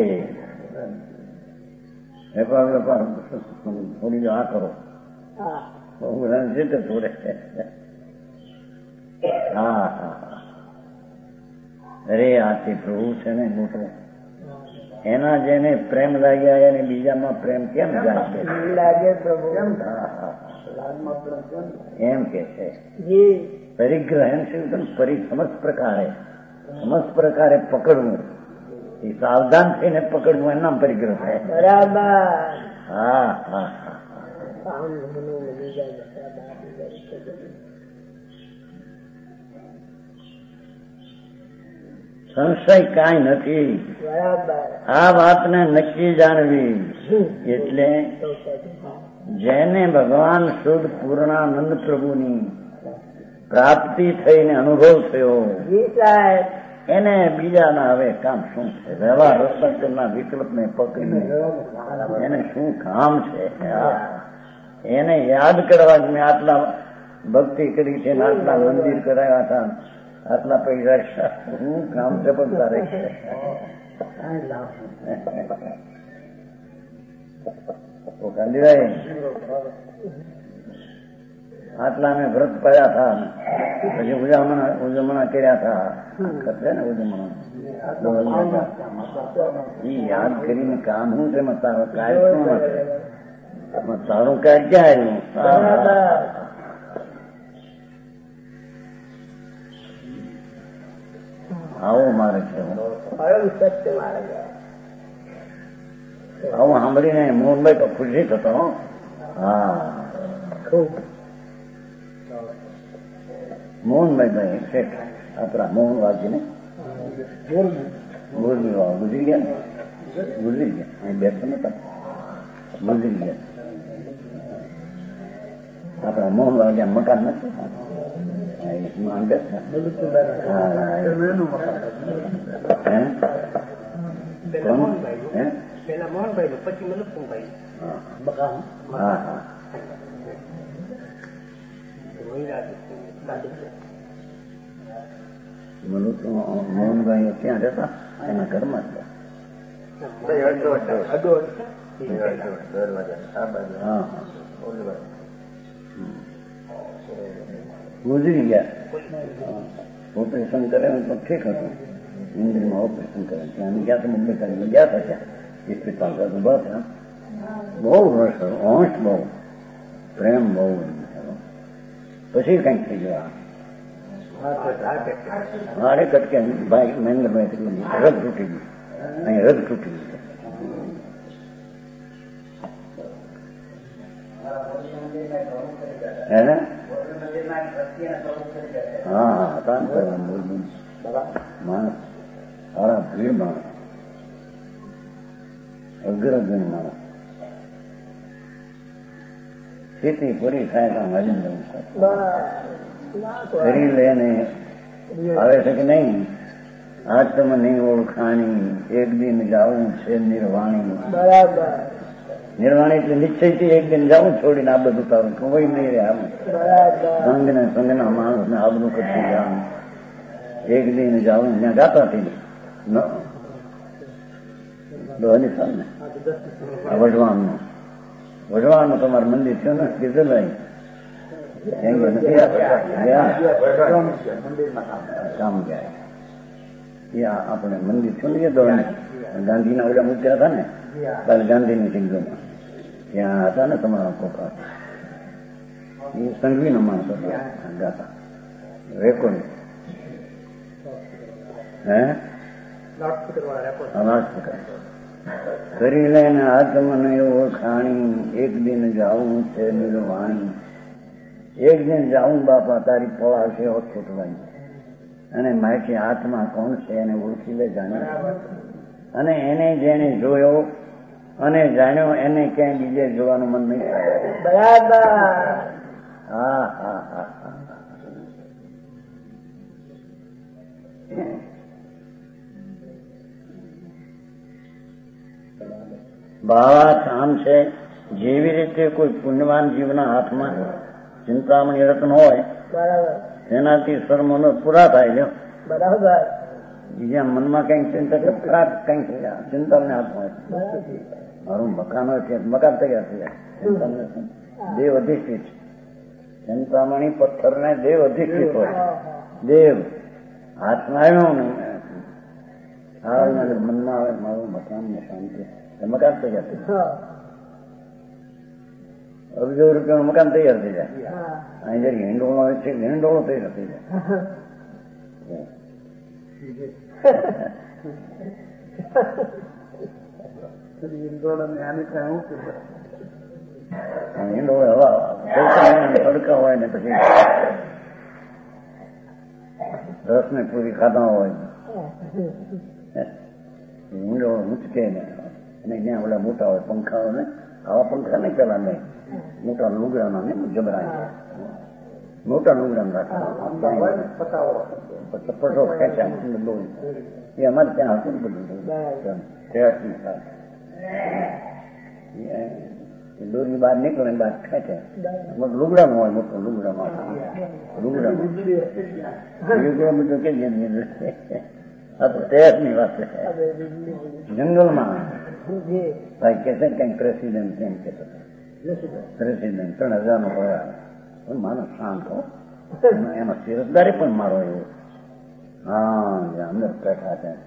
વેપાર વેપાર થોડી આ કરો જીતે થોડે હા હા અરે આથી પ્રભુ છે ને મોટો એના જેને પ્રેમ લાગ્યા એને બીજામાં પ્રેમ કેમ લાગે પ્રભુ એમ કે છે પરિગ્રહણશીલ સમસ્ત પ્રકારે પકડવું એ સાવધાન થઈને પકડવું એના પરિગ્રહ થાય બરાબર હા હા સંશય કાંઈ નથી આ વાતને નક્કી જાણવી એટલે જેને ભગવાન શુદ્ધ પૂર્ણાનંદ પ્રભુની પ્રાપ્તિ થઈને અનુભવ થયો એને બીજાના હવે કામ શું છે વ્યવહાર રસના વિકલ્પને પકડીને એને શું કામ છે એને યાદ કરવા મેં આટલા ભક્તિ કરી છે આટલા મંદિર કરાયા હતા આટલા પૈસા શું કામ છે પણ તારે ગાંધીભાઈ આટલા મેં વ્રત પડ્યા હતા પછી ઉજવણા કર્યા હતા ખસે ને ઉજવણા યાદ કરીને કામ શું છે તારો કાર્ય શું હશે તારું કાર્ય ક્યાં આવ્યું આવો મારે છે આવું સાંભળીને મોહનભાઈ તો ખુશી થતો હા મોહનભાઈ શેઠ આપણા મોહનવાજી ને ગુજરી ગયા અહીં બેસતો નતા ગુજરી ગયા આપણા મોહનવાજી મકાન નથી પેલા મોહનભાઈ પછી મનોજભાઈ હા હા મોહનભાઈ ક્યાં રહેતા એના ઘરમાં ગુજરી ગયા ઓપરેશન કરે તો ઠીક હતું ઇન્દ્રિયમાં ઓપરેશન કરે ત્યાં ગયા તો મુંબઈ કરીને ગયા હતા ત્યાં હોસ્પિટલ ઉભા થયા બહુ રસ અંશ બહુ પ્રેમ બહુ પછી કઈક થઈ ગયો હારે કટકે ભાઈ મહેન્દ્રભાઈ કેટલું રદ તૂટી ગયું અહીં રદ તૂટી ગયું હે હા કામ કરવાનું માણસ સારા ભીડ માણસ અગ્રગણ માણસ ખેતી પૂરી થાય તો હાલી જવું કરી લઈને આવે છે કે નહીં આજ તમે નહીં ઓળખાણી એક દિન જાવું છે નિર્વાણી બરાબર નિર્વાણી એટલે નિશ્ચયથી એક દિન જાવું છોડીને આ બધું તારું કોઈ નહીં રહે આમ સંઘને સંઘના માણસને આબરું કરતી જાવું એક દિન જાવું ત્યાં ગાતા થઈ વઢવાનું વઢવાનું તમારું મંદિર થયું ને કીધું કામ ગયા આપણે મંદિર થયું ને ગાંધીના ઓલા મૂક્યા હતા ને કાલે ગાંધીની સિંગમાં ત્યાં હતા ને તમારા કોકા એ સંઘવીનો માણસ ગાતા રેકોર્ડ હે કરી લઈને આત્મને ઓળખાણી એક દિન જાવું છે નિર્વાણી એક દિન જાવું બાપા તારી પળાશે છૂટવાની અને માહિતી આત્મા કોણ છે એને ઓળખી લે જાણે અને એને જેને જોયો અને જાણ્યો એને ક્યાંય બીજે જોવાનું મન નહીં થાય બરાબર હા હા હા હા ભાવાર્થ આમ છે જેવી રીતે કોઈ પુણ્યવાન જીવના હાથમાં ચિંતામણી રત્ન હોય તેનાથી સર્મનો પૂરા થાય છે બરાબર બીજા મનમાં કઈક ચિંતા કઈક ચિંતામને હાથમાં મારું મકાન હોય છે મકાન તૈયાર થઈ જાય દેવ અધિષ્ઠિત ચિંતામણી પથ્થરને દેવ અધિષ્ઠિત હોય દેવ હાથમાં આવ્યો ને મનમાં આવે મારું મકાન ને શાંતિ મકાન તૈયાર થઈ જાય અબજો રૂપિયાનું મકાન તૈયાર થઈ જાય અહીં જયારે હિંડોળો આવે છે હિંડોળો તૈયાર થઈ જાય હિંડોળે હવા તડકા હોય ને પછી રસ ને પૂરી ખાધા હોય હિંડોળો મૂચકે ને અને ત્યાં ઓલા મોટા હોય પંખાઓ ને આવા પંખા નહીં પેલા નહીં મોટા લુગડાના ને જબરા મોટા લુગડા પટો ખેંચ્યા એ અમારે ત્યાં હતું બધું દોરી બહાર નીકળે બહાર ખેંચે લુગડામાં હોય મોટું લુગડામાં બધું કે આ તો તૈયારની વાત છે જંગલમાં ભાઈ કે છે કઈ પ્રેસિડેન્ટ એમ કે પ્રેસિડેન્ટ 3000 નો પગાર પણ માણસ શાંત હો એમાં સિરસદારી પણ મારો એવું હા અંદર બેઠા છે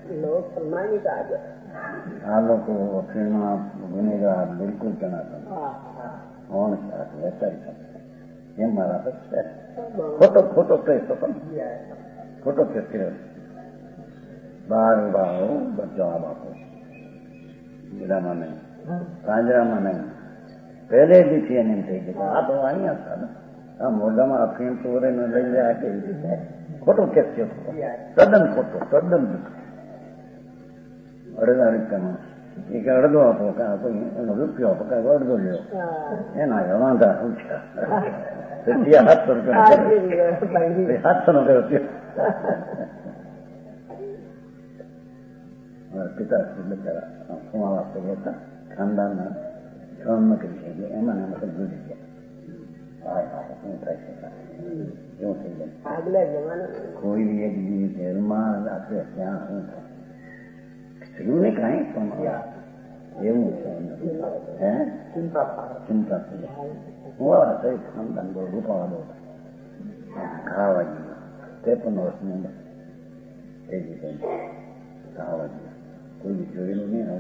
આ લોકો ફિલ્મમાં ગુનેગાર બિલકુલ જણાતા કોણ વેચારી એમ મારા છે ખોટો કેસ હતો ખોટો કેસ કર્યો બાર જવાબ આપો ગીરામાં નહીં પાંજરામાં નહીં પહેલેથી એને એમ થઈ ગયું આ તો અહીંયા હતા ને આ મોઢામાં અફીણ ચોરે ને લઈ જાય કેવી રીતે ખોટો કેસ છે તદ્દન ખોટો તદ્દન અડધા રૂપિયાનો એ કે અડધો આપો કાં આપો એનો રૂપિયો આપો કાંઈક અડધો લ્યો એના વાંધા પૂછ્યા 700 રૂપિયા 700 નો કયો પિતાશ્રી બિચારા કુમાવા હતા ખાનદાનના શ્રમ કરી છે એમાં મતલબ ભૂલી ગયા શું થાય છે એવું થઈ જાય કોઈ એક દી જેલમાં રાખે ત્યાં શું થાય સ્ત્રીઓને કાંઈ પણ એવું છે હે ચિંતા થઈ જાય ખાનદાન બહુ રૂપાવાળો ખાવા ગયો 53 વર્ષની થઈ ગઈ ખાવા ગયો કોઈ જોયેલું નહીં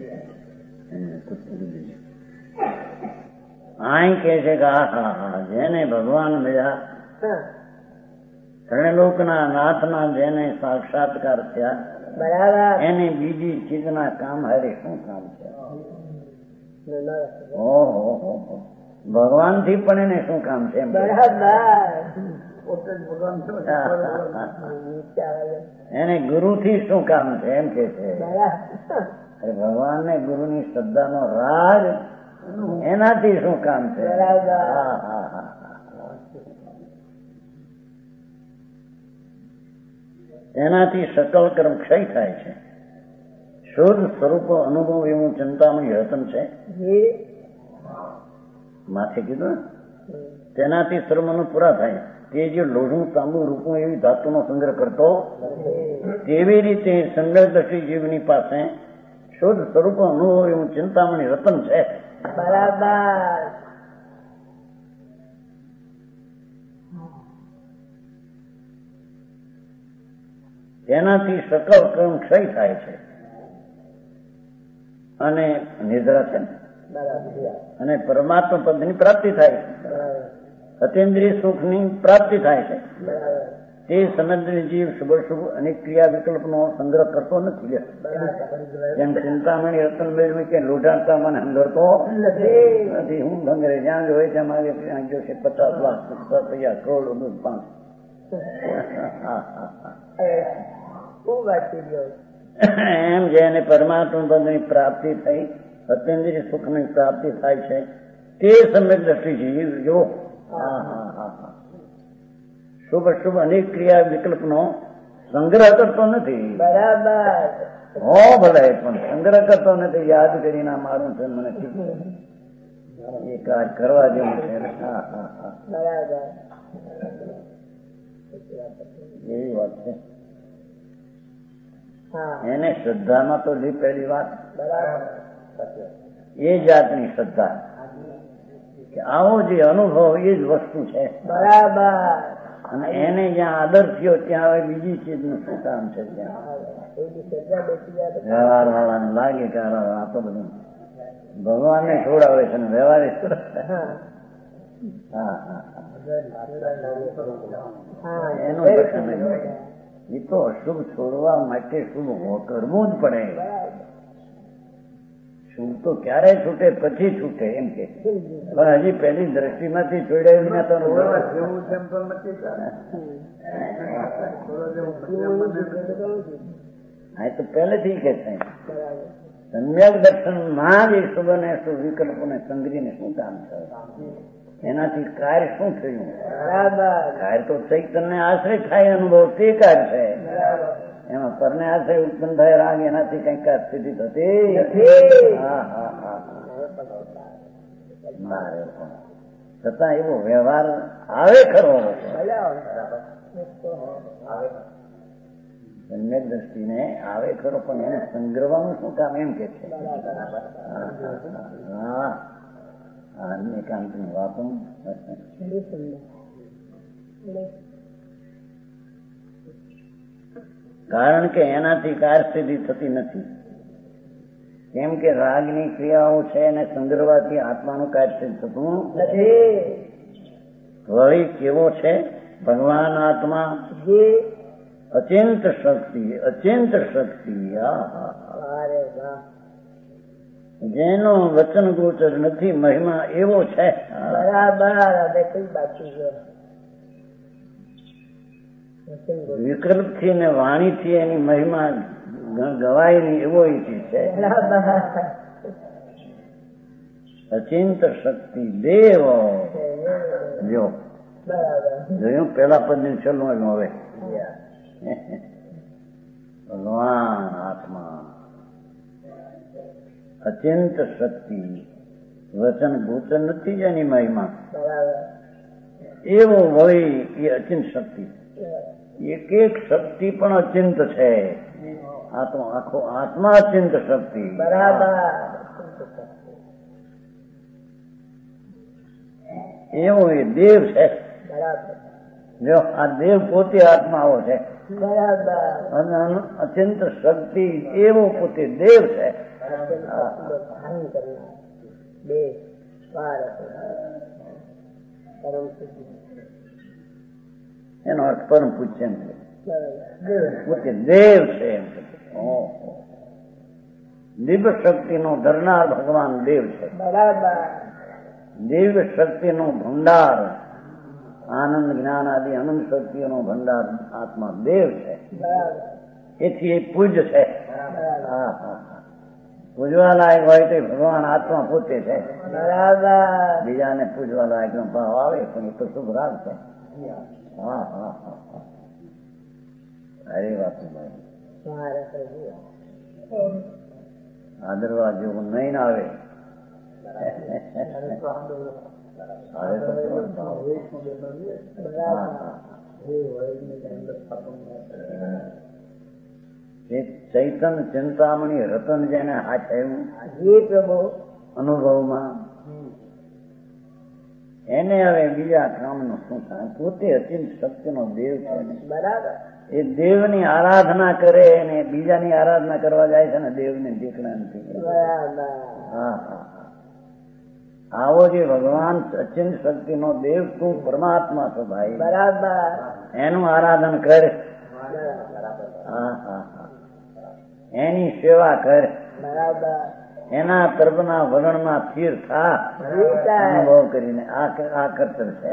અહીં કે છે કે હા જેને ભગવાન મળ્યા ત્રણલોકના નાથના જેને સાક્ષાત્કાર થયા બરાબર એને બીજી ચીજના કામ હારે શું કામ છે ઓહો ભગવાન થી પણ એને શું કામ છે એને ગુરુ થી શું કામ છે એમ કે છે ભગવાન ને ગુરુ ની શ્રદ્ધા નો રાજ એનાથી શું કામ છે એનાથી સકલ કર્મ ક્ષય થાય છે શુદ્ધ સ્વરૂપ અનુભવ એવું ચિંતામણી રતન છે માથે કીધું તેનાથી સર્વનું પૂરા થાય તે જે લોઢું તાંબુ રૂપું એવી ધાતુનો સંગ્રહ કરતો તેવી રીતે સંગ્રહદર્શી જીવની પાસે શુદ્ધ સ્વરૂપ અનુભવ એવું ચિંતામણી રતન છે બરાબર તેનાથી સકલ કર્મ ક્ષય થાય છે અને નિદ્રા છે અને પરમાત્મા પદની પ્રાપ્તિ થાય છે અતેન્દ્રિય સુખની પ્રાપ્તિ થાય છે તે સમજની જીવ શુભ શુભ અનેક ક્રિયા વિકલ્પનો સંગ્રહ કરતો નથી જેમ ચિંતામણી રતન મેળવી કે લોઢાતા મને હંગરતો નથી હું ભંગરે જ્યાં હોય ત્યાં માગે ત્યાં ગયો છે 50 લાખ 50 કરોડ 5 એમ જેને પરમાત્મા પદની પ્રાપ્તિ થઈ અતેન્દ્રિય સુખની પ્રાપ્તિ થાય છે તે સમય દ્રષ્ટિ જીવ જો શુભ શુભ અનેક ક્રિયા વિકલ્પનો સંગ્રહ કરતો નથી બરાબર હો ભલે પણ સંગ્રહ કરતો નથી યાદ કરીને મારું છે મને ઠીક એ કાર્ય કરવા જેવું છે બરાબર એવી વાત છે એને શ્રદ્ધામાં તો લી પહેલી વાત એ જાતની શ્રદ્ધા કે આવો જે અનુભવ એ જ વસ્તુ છે બરાબર અને એને જ્યાં આદર થયો ત્યાં હવે બીજી ચીજનું શું કામ છે ત્યાં વ્યવહાર વાળાને લાગે કે આ તો બધું ભગવાનને છોડાવે છે ને વ્યવહાર એનું દર્શન એ તો અશુભ છોડવા માટે શુભ કરવું જ પડે શુભ તો ક્યારે છૂટે પછી છૂટે એમ કે પણ હજી પહેલી દ્રષ્ટિમાંથી છોડાયું ના તો હા તો પહેલેથી કે છે સમ્યક દર્શનમાં જ શુભ ને શુભ વિકલ્પોને સંગ્રહીને શું કામ છે એનાથી કાર્ય શું થયું કાર્ય તો ચૈતન્ય આશ્રય થાય અનુભવ તે કાર્ય છે એમાં પરને આશ્રય ઉત્પન્ન થાય રાગ એનાથી કઈ કાર સ્થિતિ થતી છતાં એવો વ્યવહાર આવે ખરો સમ્યક દ્રષ્ટિને આવે ખરો પણ એને સંગ્રહવાનું શું કામ એમ કે છે એકાંતની વાતો કારણ કે એનાથી કારસ્થિતિ થતી નથી કેમ કે રાગની ક્રિયાઓ છે એને સંગ્રહવાથી આત્માનું કારસ્થિતિ થતું નથી વળી કેવો છે ભગવાન આત્મા જે અચિંત શક્તિ જેનો વચન ગોચર નથી મહિમા એવો છે. બરાબર કઈ બાકી છે વિકલ્પથી ને વાણીથી એની મહિમા ગવાય નહીં એવો છે. અચિંત શક્તિ દેવ જો જોયું પેલા પદ ની છેલ્લું આવ્યું. હવે ભગવાન આત્મા અચિંત શક્તિ વચન ગોચર નથી જેની મહિમા એવો હોય એ અચિંત શક્તિ. એક એક શક્તિ પણ અચિંત છે. આખો આત્મા અચિંત શક્તિ. બરાબર એવો એ દેવ છે. બરાબર જો આ દેવ પોતે આત્માઓ છે. બરાબર અને અચિંત શક્તિ એવો પોતે દેવ છે. એનો અર્થ પરમ પૂછે એમ પોતે દેવ છે એમ. દિવ્ય શક્તિનો ધરનાર ભગવાન દેવ છે. બરાબર દિવ્ય શક્તિનો ભંડાર આનંદ જ્ઞાન આદિ અનંત શક્તિઓનો ભંડાર આત્મા દેવ છે. એથી એ પૂજ્ય છે. હા હા પૂજવા લાયક હોય તો ભગવાન આત્મા પોતે છે. બરાબર બીજાને પૂજવા લાયક નો ભાવ આવે પણ એ તો શુભ રાગ છે. હા હા હા સારી વાત આદરવા જેવું નહીં આવે. ચૈતન ચિંતામણી રતન જેને હાથ આવ્યું અનુભવમાં એને હવે બીજા કામનું શું થાય? પોતે અચિંત શક્તિનો દેવ છે. બરાબર એ દેવની આરાધના કરે અને બીજાની આરાધના કરવા જાય છે ને દેવને દેખલા નથી. હા હા આવો જે ભગવાન અચિંત શક્તિનો દેવ તું પરમાત્મા છો ભાઈ. બરાબર એનું આરાધન કર. હા હા હા એની સેવા કર. બરાબર એના તરફના વલણમાં સ્થિર થા. અનુભવ કરીને આ કર્તવ્ય છે.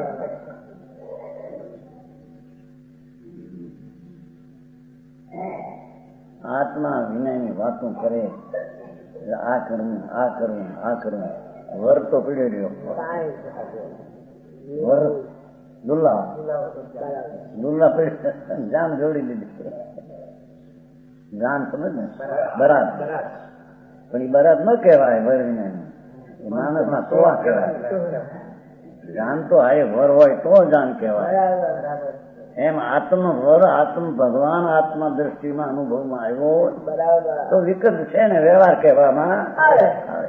આત્મા વિનયની વાતો કરે. આ કરવું આ કરવું આ કરવું. વર તો પીડ્યો રહ્યો. વર દુલ્લા જાન જોડી દીધી. જાન સમજ ને બરાત. પણ એ બરાત ન કહેવાય. વર વિનય માણસ ના તોવા કહેવાય. જાન તો આ વર હોય તો જાન કહેવાય. એમ આત્મ વર આત્મ ભગવાન આત્મા દ્રષ્ટિમાં અનુભવમાં આવ્યો તો વિકલ્પ છે ને વ્યવહાર કહેવામાં આવે.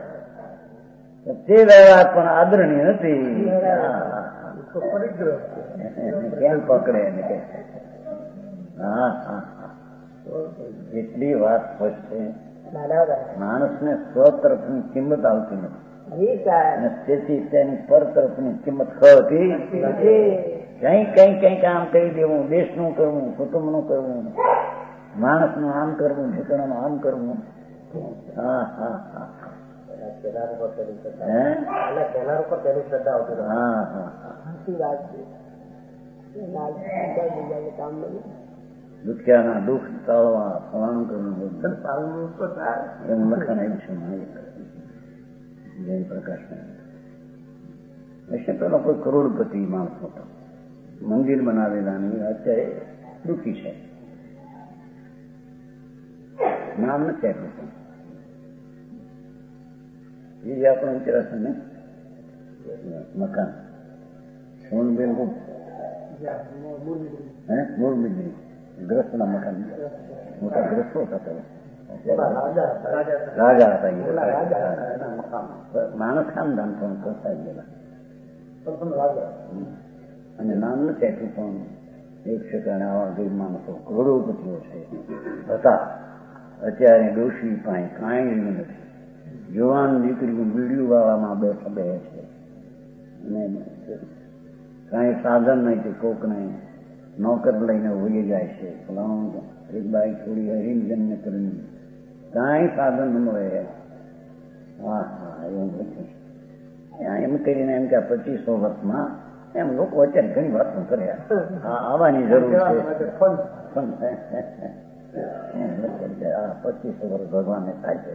તે વ્યવહાર પણ આદરણીય નથી. કેમ પકડે એને કે હા હા એટલી વાત સ્પષ્ટ છે. માણસને સ્વ તરફની કિંમત આવતી નથી અને તેથી તેની પર તરફની કિંમત ખોટી. કઈ કામ કરી દેવું, દેશનું કરવું, કુટુંબનું કરવું, માણસનું આમ કરવું, ઠેકાણાનું આમ કરવું. હા હા હા દુખ્યાના દુઃખ ટાળવા ફલાણું કરવું એમ લખાણ આવ્યું છે જયપ્રકાશ. હશે પેલો કોઈ કરોડપતિ માણસ હતો, મંદિર બનાવેલા નહીં, અત્યારે દુઃખી છે. નામ નથી આપ્યું એ જે આપણો વિચાર છે ને મકાન સોનબેન મૂળ મિજરી ગ્રસ્તના મકાન મોટા ગ્રસ્તો હતા. રાજા હતા. માણસ ખાનદાન પણ ફસાઈ ગયેલા અને નામ નથી આપ્યું પણ એક ઠેકાણે આવા ગરીબ માણસો કરોડોપતિઓ છે હતા. અત્યારે ડોશી પાસે કાંઈ નથી. જુવાન દીકરીઓ બીડીયું વાળામાં બે છે અને કાંઈ સાધન નહીં કે કોક નહીં નોકર લઈને ઉડી જાય છે. એક બાઈ થોડી હરીને કરીને કાંઈ સાધન ન મળે. હા હા એવું નથી. એમ કરીને એમ કે 2500 વર્ષમાં એમ લોકો અત્યારે ઘણી વાતો કર્યા. હા આવવાની જરૂર છે. 2500 વર્ષ ભગવાનને થાય છે.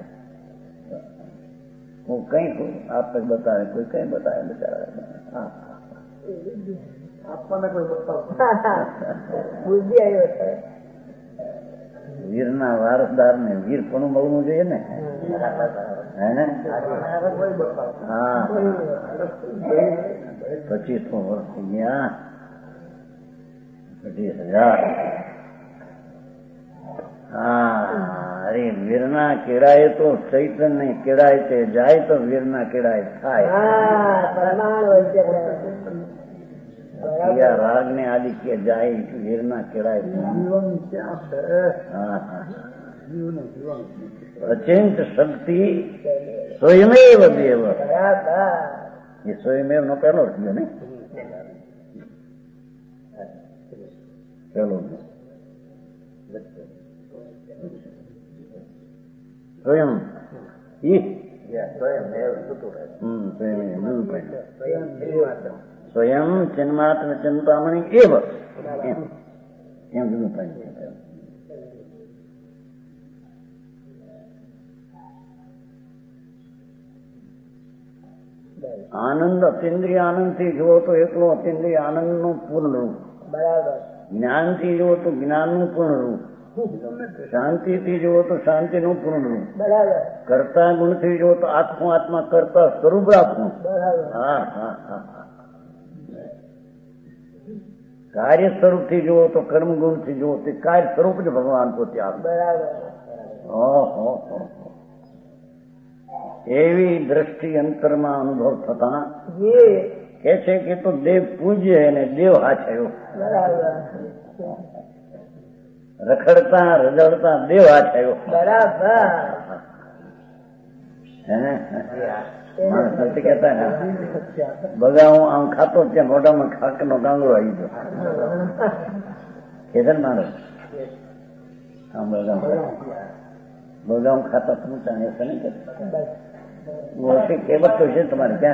હું કઈ આપે બતાવે, કોઈ કઈ બતાવે બિચારા. આપણને કોઈ બુદ્ધિ આવ્યો છે. વીરના વારસદાર ને વીર પણ મળવું જોઈએ ને. હા 2500 વર્ષ થઈ ગયા. 25,000. હા અરે વીરના કેળાએ તો ચૈતન્ય ને કેળાય તે જાય તો વીરના કેળાય થાય. રાગ ને આદિત્ય જાય વીરના કેળાય. અચિંત શક્તિ સ્વયમેવ દેવ. એ સ્વયમેવ નો પહેલો થયો ને. પહેલો સ્વયં સ્વયં ચિન્માત્ર ચિંતામણી એવ એમ જુદું પાડ્યું. આનંદ અતિન્દ્રિય આનંદ થી જુઓ તો એકલો અતિન્દ્રિય આનંદ નું પૂર્ણ રૂપ. બરાબર. જ્ઞાન થી જુઓ તો જ્ઞાન નું પૂર્ણ રૂપ. શાંતિ થી જુઓ તો શાંતિ નું પૂર્ણ રૂપ. બરાબર. કરતા ગુણ થી જુઓ તો આત્મા આત્મા કરતા સ્વરૂપ રાખવું. હા હા હા. કાર્ય સ્વરૂપ થી જુઓ તો કર્મ ગુણ થી જુઓ તો કાર્ય સ્વરૂપ જ ભગવાન પોતે આપે. બરાબર. એવી દ્રષ્ટિ અંતરમાં અનુભવ થતા કે છે કે તો દેવ પૂજ્ય અને દેવ હાચયો. રખડતા રજડતા દેવ હાચયો. બરાબર. માણસ નથી કેતા ને બગા હું આમ ખાતો ત્યાં મોઢામાં ખાક નો ગાંગડો આવી ગયો. કે છે ને માણસ આમ બગાઉ ખાતા સમજતા ऐसा नहीं करता. वो ऐसी कहेवत तो है तुम्हारे क्या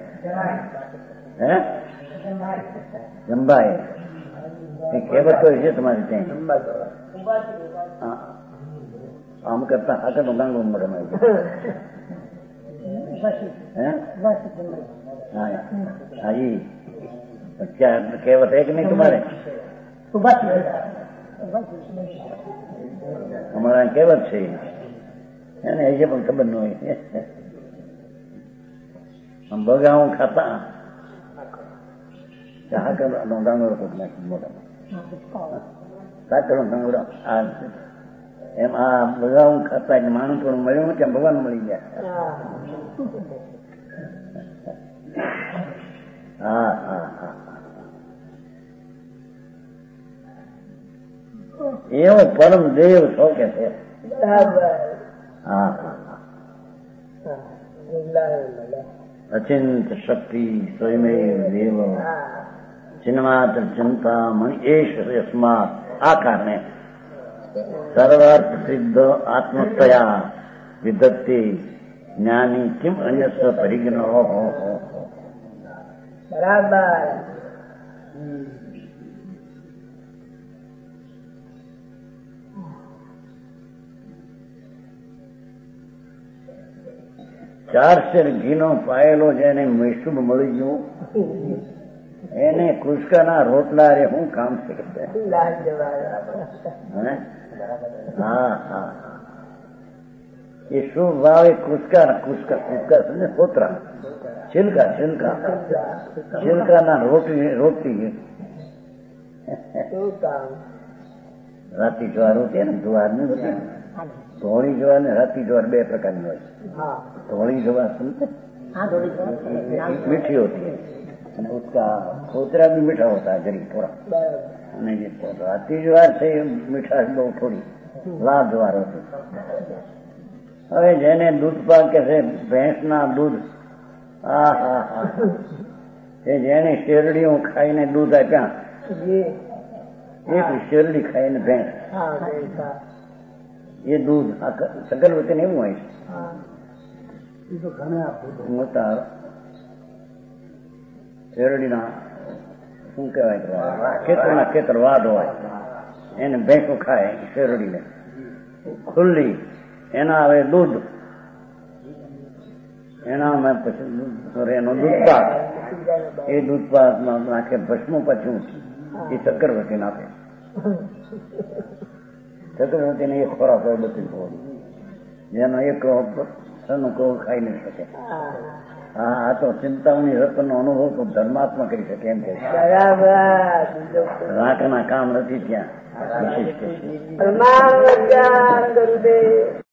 है जम्बा है कहेवत तो है तुम्हारे ત્યાં આમ કરતા હાથે નો ગાંગડો મોઢામાં આવી गया. हाँ जी क्या कहेवत है कि नहीं तुम्हारे? हमारा कहेवत છે એને હજી પણ ખબર ન હોય. આમ બગાઉ ખાતા હાકરનો ગાંગડો કોટ નાખી મોઢામાં. સાકરનો ગાંગડો એમ આ બગાઉ ખાતા એટલે માણસ પણ મળ્યું નથી, ભગવાન મળી ગયા. હા હા હા એવો પરમ દેવ છો કે છે. અચિંત શક્તિ સ્વયમેવ દેવ ચિન્માત્ર ચિંતા મણિએશ યસ્માત. આ કારણે સર્વાર્થ સિદ્ધ આત્મતયા વિદત્તિ જ્ઞાની કિમ અન્યસ્વ પરિજ્ઞ. બરાબર. ચાર શેર ઘીનો પાયેલો જેને મૈસૂબ મળી ગયું એને કુસકાના રોટલા રે શું કામ છે. હા હા એ શું ભાવે કુસકા કુસકા કુસકા સમજે પોતરા છિલકા છિલકા છિલકાના રોટી રાતી જ્વાર હોતી ને જુવાર ની હોતી. ધોળી જવાર ને રાતી જવાર બે પ્રકારની હોય. ધોળી જવાર समझते मीठी होती है અને उसका खोतरा भी मीठा होता है गरीब थोड़ा. અને જે राती ज्वार છે મીઠાશ બહુ થોડી લાલ જ્વાર હોતી. હવે જેને દૂધ પાકે છે ભેંસના દૂધ હા હા હા એ જેને શેરડીઓ ખાઈને દૂધ આપ્યા એક શેરડી ખાઈને ભેંસ એ દૂધ સકલવતી ને એવું હોય છે. મોટા શેરડીના શું કહેવાય ખેતરના ખેતર વાદ હોય એને ભેંસો ખાય શેરડીને ખુલ્લી એના આવે દૂધ એના પછી એનો દૂધપાક એ દૂધપાકમાં નાખે ભસ્મ પછી એ ચક્કરવર્તી નાખે ચક્રવર્તીને એક ખોરાક હોય બધી જેનો એક સનુકો ખાઈ નહીં શકે. હા આ તો ચિંતાઓની રતનનો અનુભવ તો ધર્માત્મા કરી શકે એમ કે રાખના કામ નથી ત્યાં વિશેષ